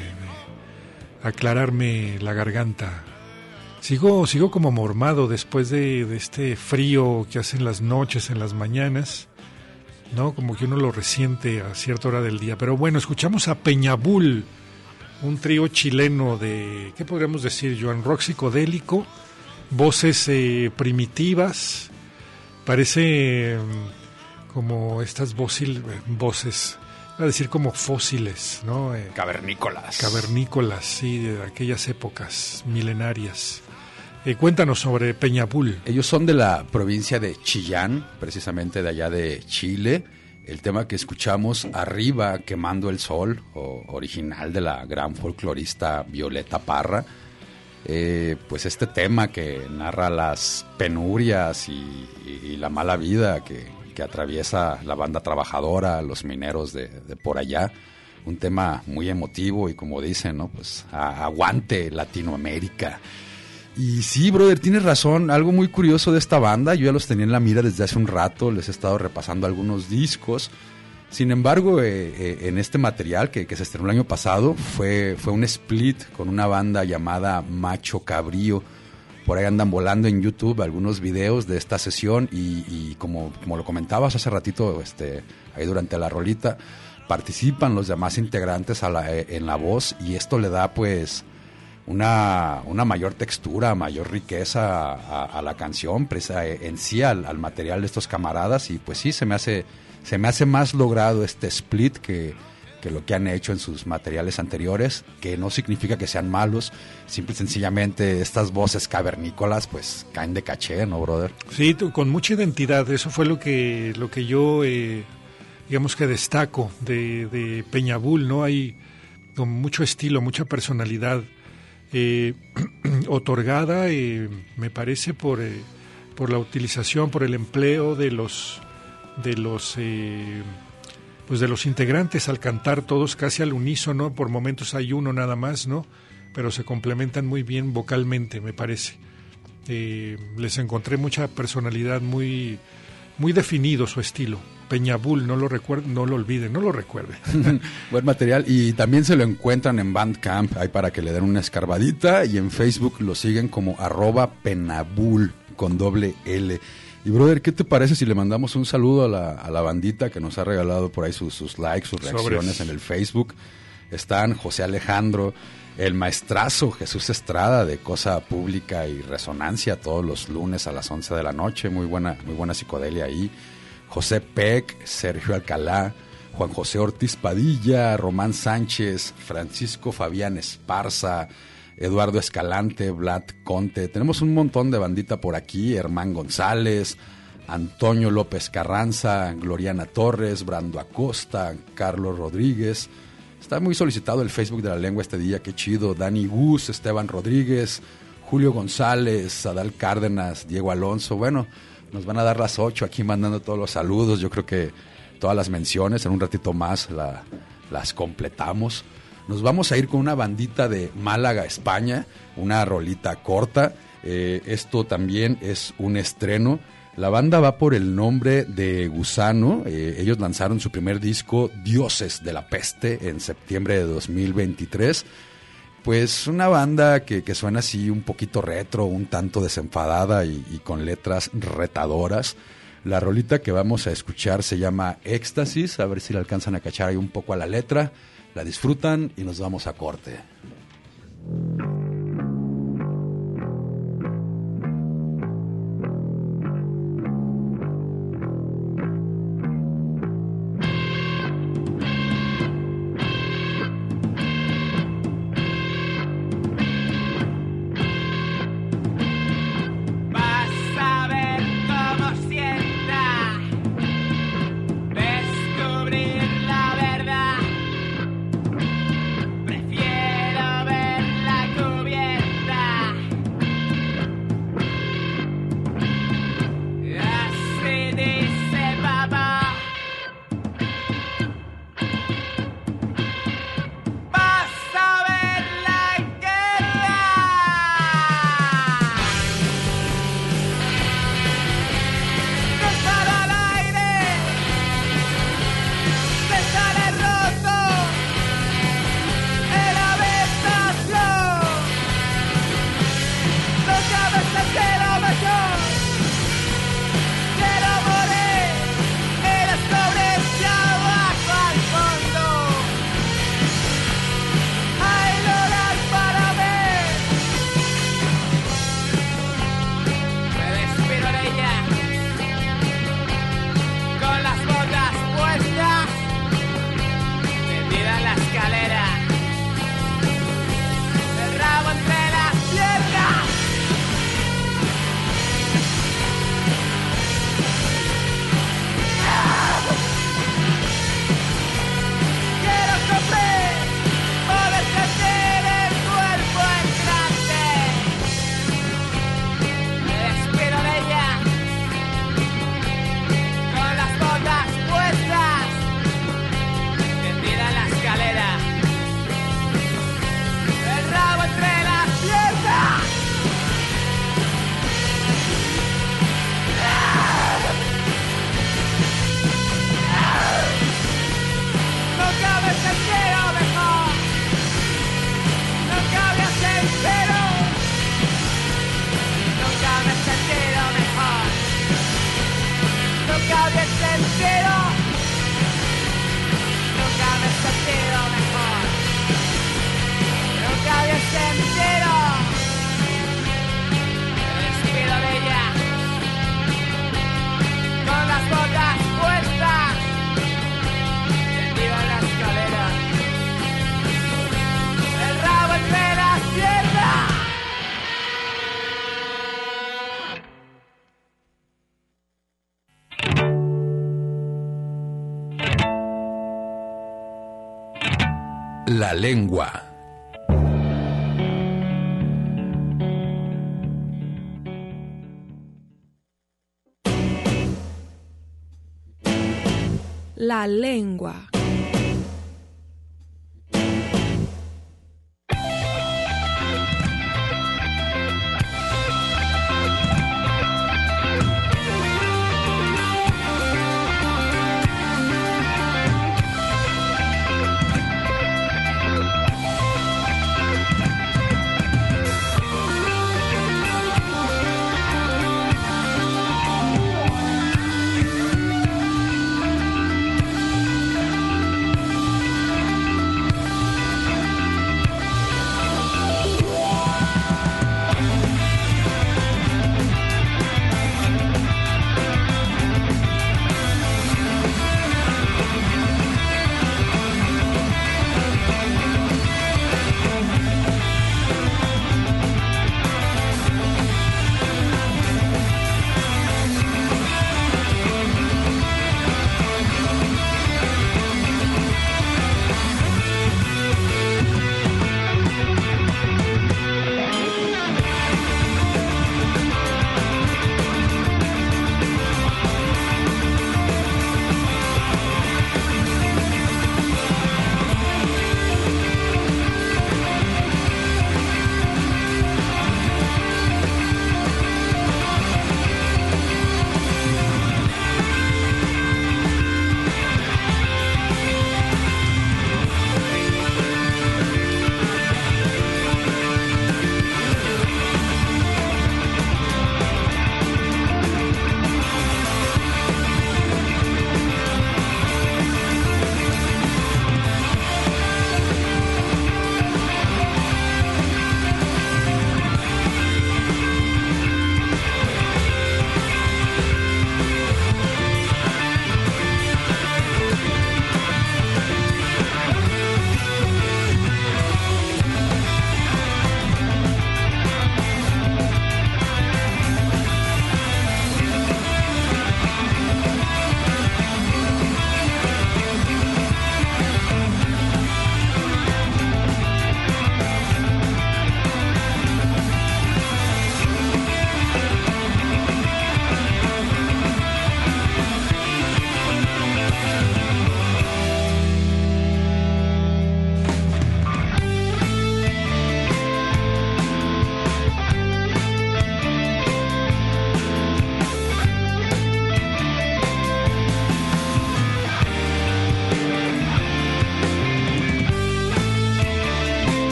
aclararme la garganta. Sigo como mormado después de este frío que hace en las noches, en las mañanas, ¿no? Como que uno lo resiente a cierta hora del día. Pero bueno, escuchamos a Peñabul, un trío chileno de, ¿qué podríamos decir, Joan? Rock psicodélico, voces primitivas, parece como estas voces, iba a decir como fósiles, ¿no? Cavernícolas, sí, de aquellas épocas milenarias. Cuéntanos sobre Peñabul.
Ellos son de la provincia de Chillán, precisamente de allá de Chile. El tema que escuchamos, Arriba, Quemando el Sol, original de la gran folclorista Violeta Parra. Pues este tema que narra las penurias y la mala vida que atraviesa la banda trabajadora, los mineros de por allá. Un tema muy emotivo y, como dicen, ¿no? Pues aguante Latinoamérica. Y sí, brother, tienes razón, algo muy curioso de esta banda, yo ya los tenía en la mira desde hace un rato, les he estado repasando algunos discos. Sin embargo, en este material que se estrenó el año pasado fue un split con una banda llamada Macho Cabrío. Por ahí andan volando en YouTube algunos videos de esta sesión y como lo comentabas hace ratito, ahí durante la rolita, participan los demás integrantes en la voz, y esto le da pues una mayor textura, mayor riqueza a la canción, en sí al material de estos camaradas, y pues sí, se me hace más logrado este split que lo que han hecho en sus materiales anteriores, que no significa que sean malos, simple y sencillamente estas voces cavernícolas pues caen de caché, ¿no, brother?
Sí, con mucha identidad, eso fue lo que yo digamos que destaco de Peñabul, ¿no? Hay con mucho estilo, mucha personalidad otorgada, me parece, por la utilización, por el empleo de los integrantes al cantar todos casi al unísono. Por momentos hay uno nada más, ¿no? Pero se complementan muy bien vocalmente, me parece. Les encontré mucha personalidad, muy definido su estilo. Peñabul, no lo olviden, no lo recuerden.
Buen material, y también se lo encuentran en Bandcamp, ahí para que le den una escarbadita, y en Facebook lo siguen como @Penabul con doble L. Y brother, ¿qué te parece si le mandamos un saludo a la bandita que nos ha regalado por ahí sus likes, sus reacciones en el Facebook? Están José Alejandro, el maestrazo Jesús Estrada de Cosa Pública y Resonancia, todos los lunes a las 11 de la noche, muy buena psicodelia ahí. José Peck, Sergio Alcalá, Juan José Ortiz Padilla, Román Sánchez, Francisco Fabián Esparza, Eduardo Escalante, Vlad Conte. Tenemos un montón de bandita por aquí, Hermán González, Antonio López Carranza, Gloriana Torres, Brando Acosta, Carlos Rodríguez. Está muy solicitado el Facebook de La Lengua este día, qué chido. Dani Gus, Esteban Rodríguez, Julio González, Adal Cárdenas, Diego Alonso. Bueno, nos van a dar las 8 aquí mandando todos los saludos. Yo creo que todas las menciones en un ratito más las completamos. Nos vamos a ir con una bandita de Málaga, España, una rolita corta. Esto también es un estreno. La banda va por el nombre de Gusano. Ellos lanzaron su primer disco, Dioses de la Peste, en septiembre de 2023. Pues una banda que suena así un poquito retro, un tanto desenfadada y con letras retadoras. La rolita que vamos a escuchar se llama Éxtasis, a ver si le alcanzan a cachar ahí un poco a la letra. La disfrutan y nos vamos a corte.
Descubrir la verdad, prefiero
La lengua.
La lengua.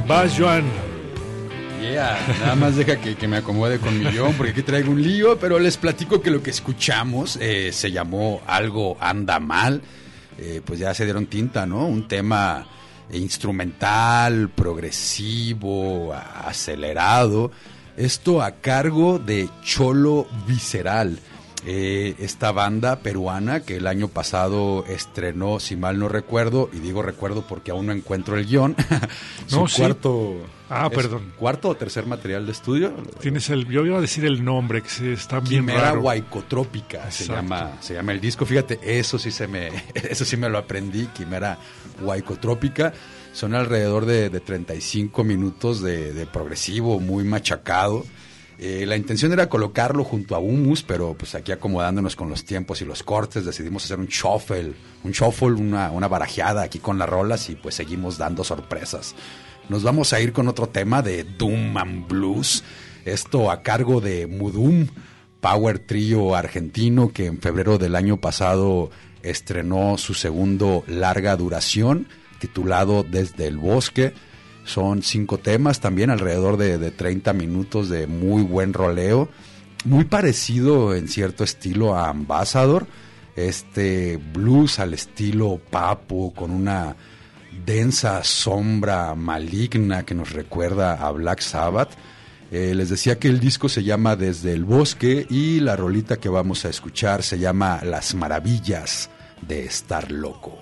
Vas, Joan.
Yeah, nada más deja que me acomode con mi guión, porque aquí traigo un lío, pero les platico que lo que escuchamos se llamó Algo Anda Mal. Pues ya se dieron tinta, ¿no? Un tema instrumental, progresivo, acelerado. Esto a cargo de Cholo Visceral. Esta banda peruana que el año pasado estrenó, si mal no recuerdo, y digo recuerdo porque aún no encuentro el guión,
No, sí.
Perdón. ¿Cuarto o tercer material de estudio?
Yo iba a decir el nombre, que está bien
Quimera
raro.
Huaycotrópica se llama el disco. Fíjate, eso sí me lo aprendí, Quimera Huaycotrópica. Son alrededor de 35 minutos de progresivo, muy machacado. La intención era colocarlo junto a Humus, pero pues aquí acomodándonos con los tiempos y los cortes decidimos hacer un shuffle, una barajeada aquí con las rolas, y pues seguimos dando sorpresas. Nos vamos a ir con otro tema de Doom and Blues, esto a cargo de Mudum, power trio argentino que en febrero del año pasado estrenó su segundo larga duración, titulado Desde el Bosque. Son 5 temas también, alrededor de 30 minutos de muy buen roleo, muy parecido en cierto estilo a Ambassador, este blues al estilo Papo, con una densa sombra maligna que nos recuerda a Black Sabbath. Les decía que el disco se llama Desde el Bosque, y la rolita que vamos a escuchar se llama Las Maravillas de Estar Loco.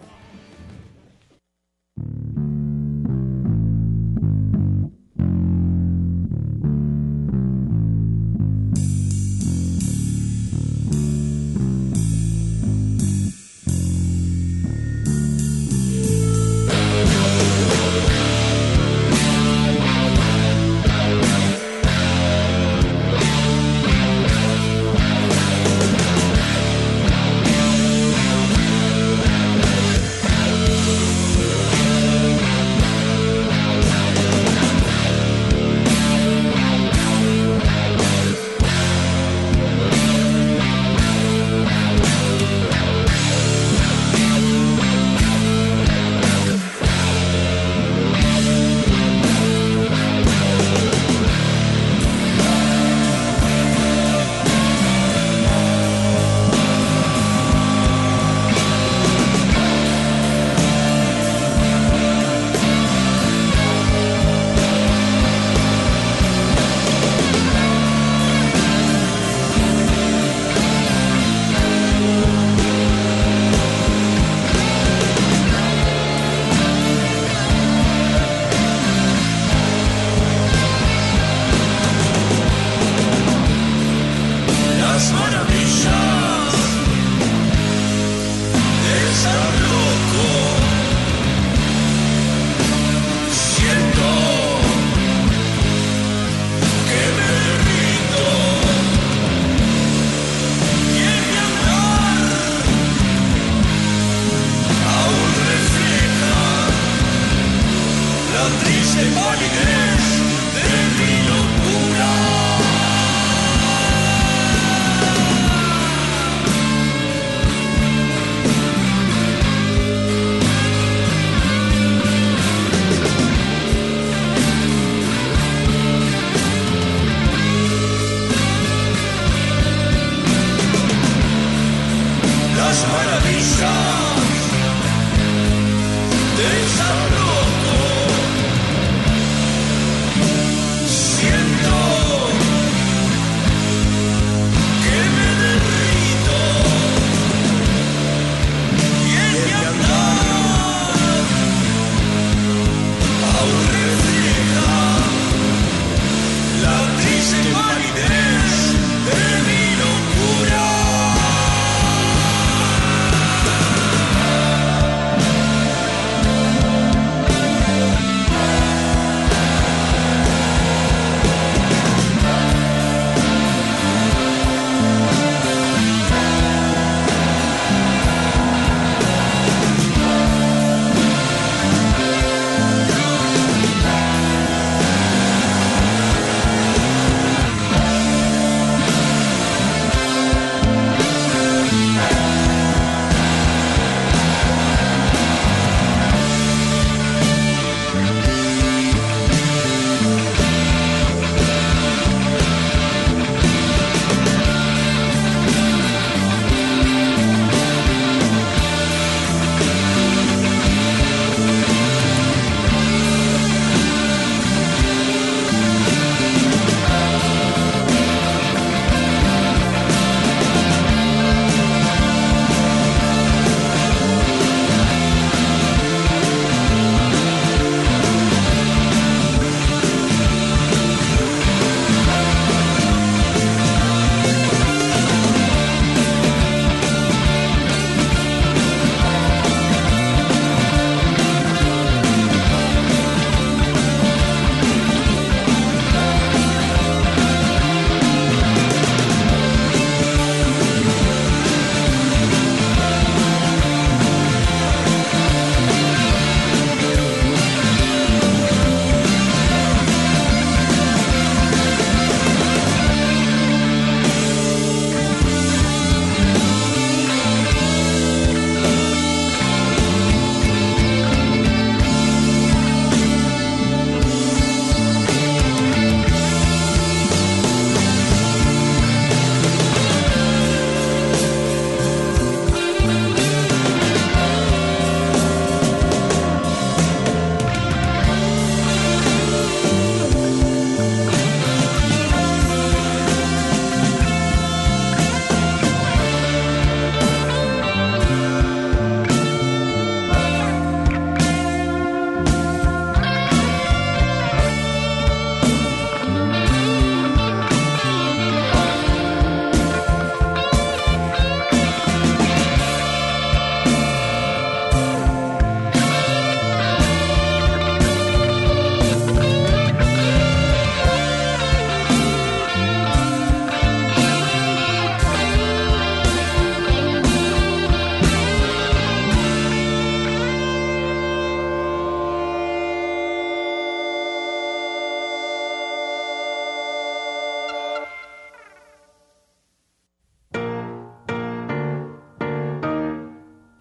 Siento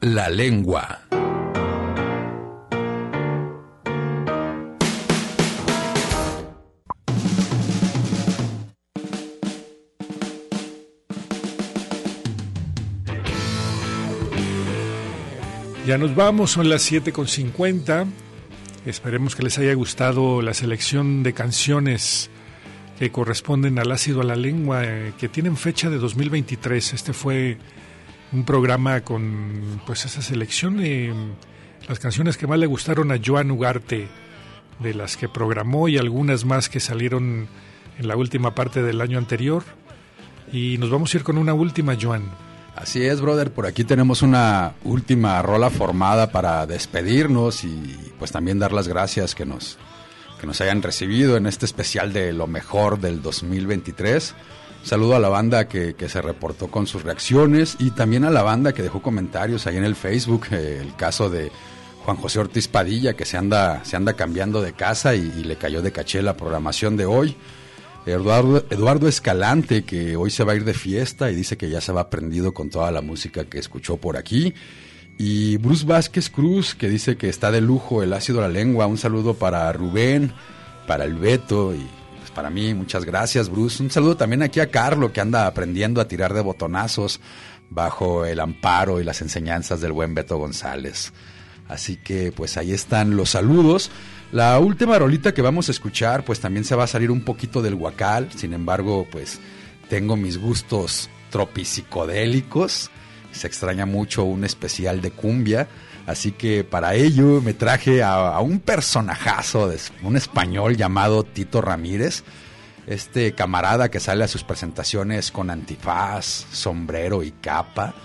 La Lengua.
Ya nos vamos, son las 7:50. Esperemos que les haya gustado la selección de canciones que corresponden al Ácido a la Lengua, que tienen fecha de 2023. Este fue un programa con pues esa selección de las canciones que más le gustaron a Joan Ugarte, de las que programó, y algunas más que salieron en la última parte del año anterior. Y nos vamos a ir con una última, Joan.
Así es, brother, por aquí tenemos una última rola formada para despedirnos y pues también dar las gracias que nos hayan recibido en este especial de lo mejor del 2023. Saludo a la banda que se reportó con sus reacciones y también a la banda que dejó comentarios ahí en el Facebook, el caso de Juan José Ortiz Padilla, que se anda cambiando de casa y le cayó de caché la programación de hoy. Eduardo Escalante, que hoy se va a ir de fiesta y dice que ya se va prendido con toda la música que escuchó por aquí. Y Bruce Vázquez Cruz, que dice que está de lujo el Ácido a la Lengua. Un saludo para Rubén, para el Beto y pues para mí. Muchas gracias, Bruce. Un saludo también aquí a Carlo, que anda aprendiendo a tirar de botonazos bajo el amparo y las enseñanzas del buen Beto González. Así que pues ahí están los saludos. La última rolita que vamos a escuchar pues también se va a salir un poquito del guacal. Sin embargo, pues tengo mis gustos tropipsicodélicos. Se extraña mucho un especial de cumbia. Así que para ello me traje a un personajazo, un español llamado Tito Ramírez. Este camarada que sale a sus presentaciones con antifaz, sombrero y capa.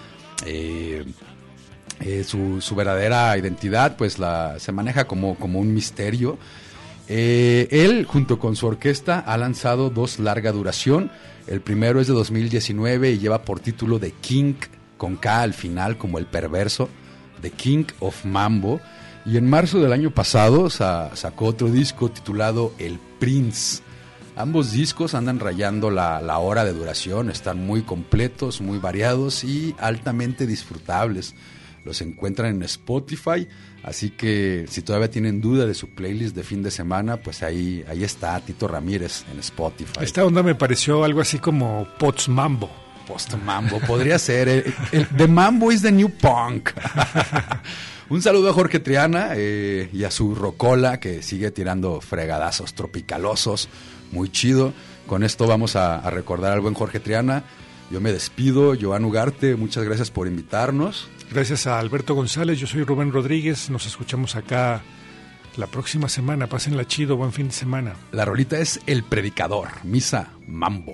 Su verdadera identidad pues se maneja como un misterio. Él junto con su orquesta ha lanzado 2 larga duración. El primero es de 2019 y lleva por título The King, con K al final como el perverso, The King of Mambo. Y en marzo del año pasado sacó otro disco titulado El Prince. Ambos discos andan rayando la hora de duración, están muy completos, muy variados y altamente disfrutables. Los encuentran en Spotify, así que si todavía tienen duda de su playlist de fin de semana, pues ahí está Tito Ramírez en Spotify.
Esta onda me pareció algo así como post-mambo.
Post-mambo, podría ser. The Mambo is the new punk. Un saludo a Jorge Triana y a su rocola, que sigue tirando fregadazos tropicalosos. Muy chido. Con esto vamos a recordar al buen Jorge Triana. Yo me despido, Joan Ugarte, muchas gracias por invitarnos.
Gracias a Alberto González, yo soy Rubén Rodríguez, nos escuchamos acá la próxima semana, pásenla chido, buen fin de semana.
La rolita es El Predicador, Misa Mambo.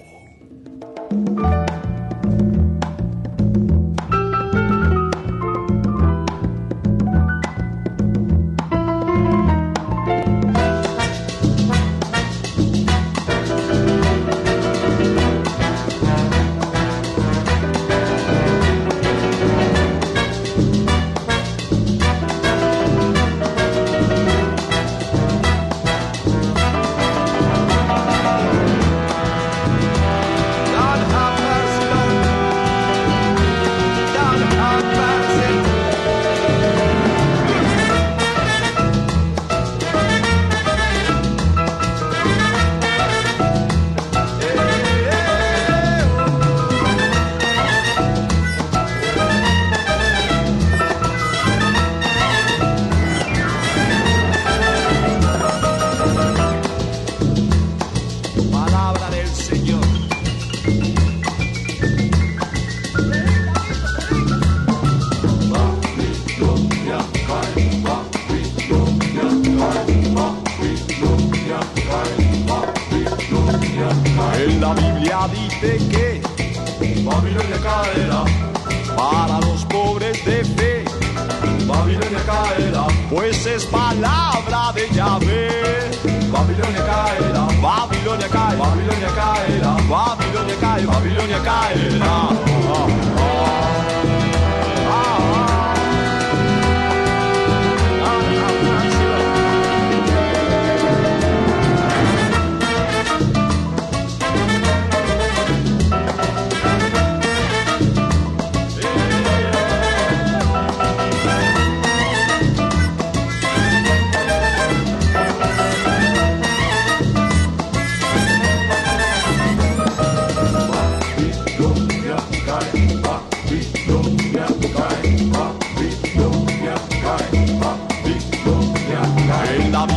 Babilonia caerá.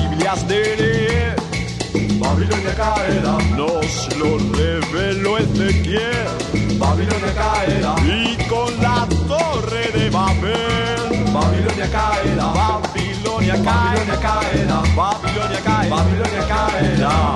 Biblias de leer.
Babilonia caerá,
Nos lo reveló Ezequiel.
Babilonia caerá,
Y con la torre de Babel,
Babilonia caerá,
Babilonia cae,
Babilonia caerá,
Babilonia cae.
Babilonia caerá.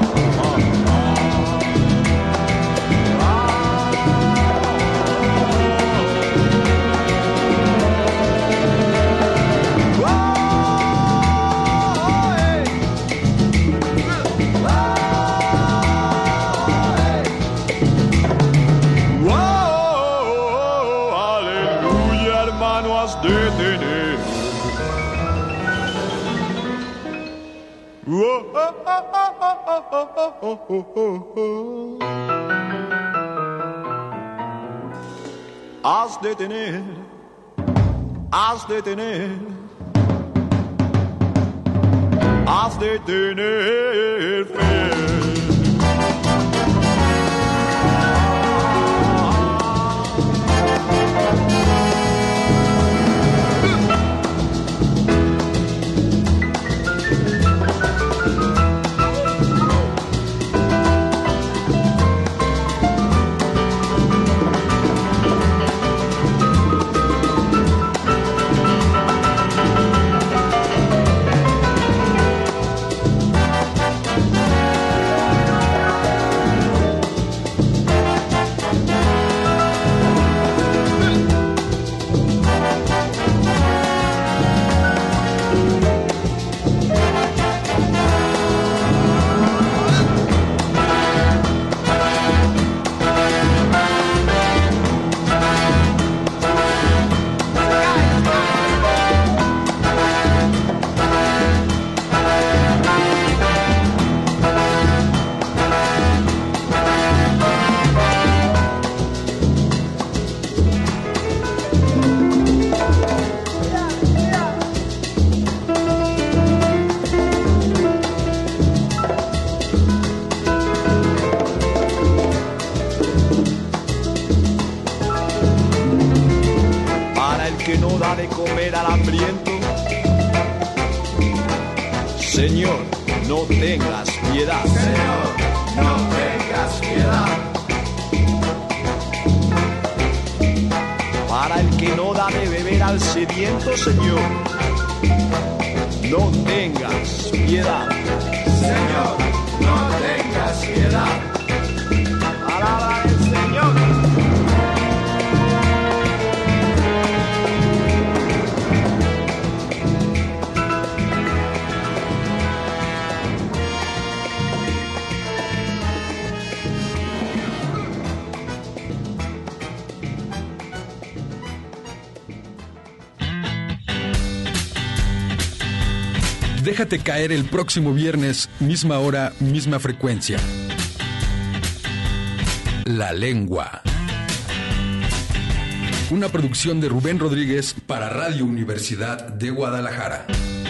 Aleluya, hermano, has de tener. Has de tener, has de tener, has de tener fe. Que no da de comer al hambriento. Señor, no tengas piedad.
Señor, no tengas piedad.
Para el que no da de beber al sediento, Señor, no tengas piedad.
Señor, no tengas piedad.
Palabra del Señor.
Déjate caer el próximo viernes, misma hora, misma frecuencia. La Lengua. Una producción de Rubén Rodríguez para Radio Universidad de Guadalajara.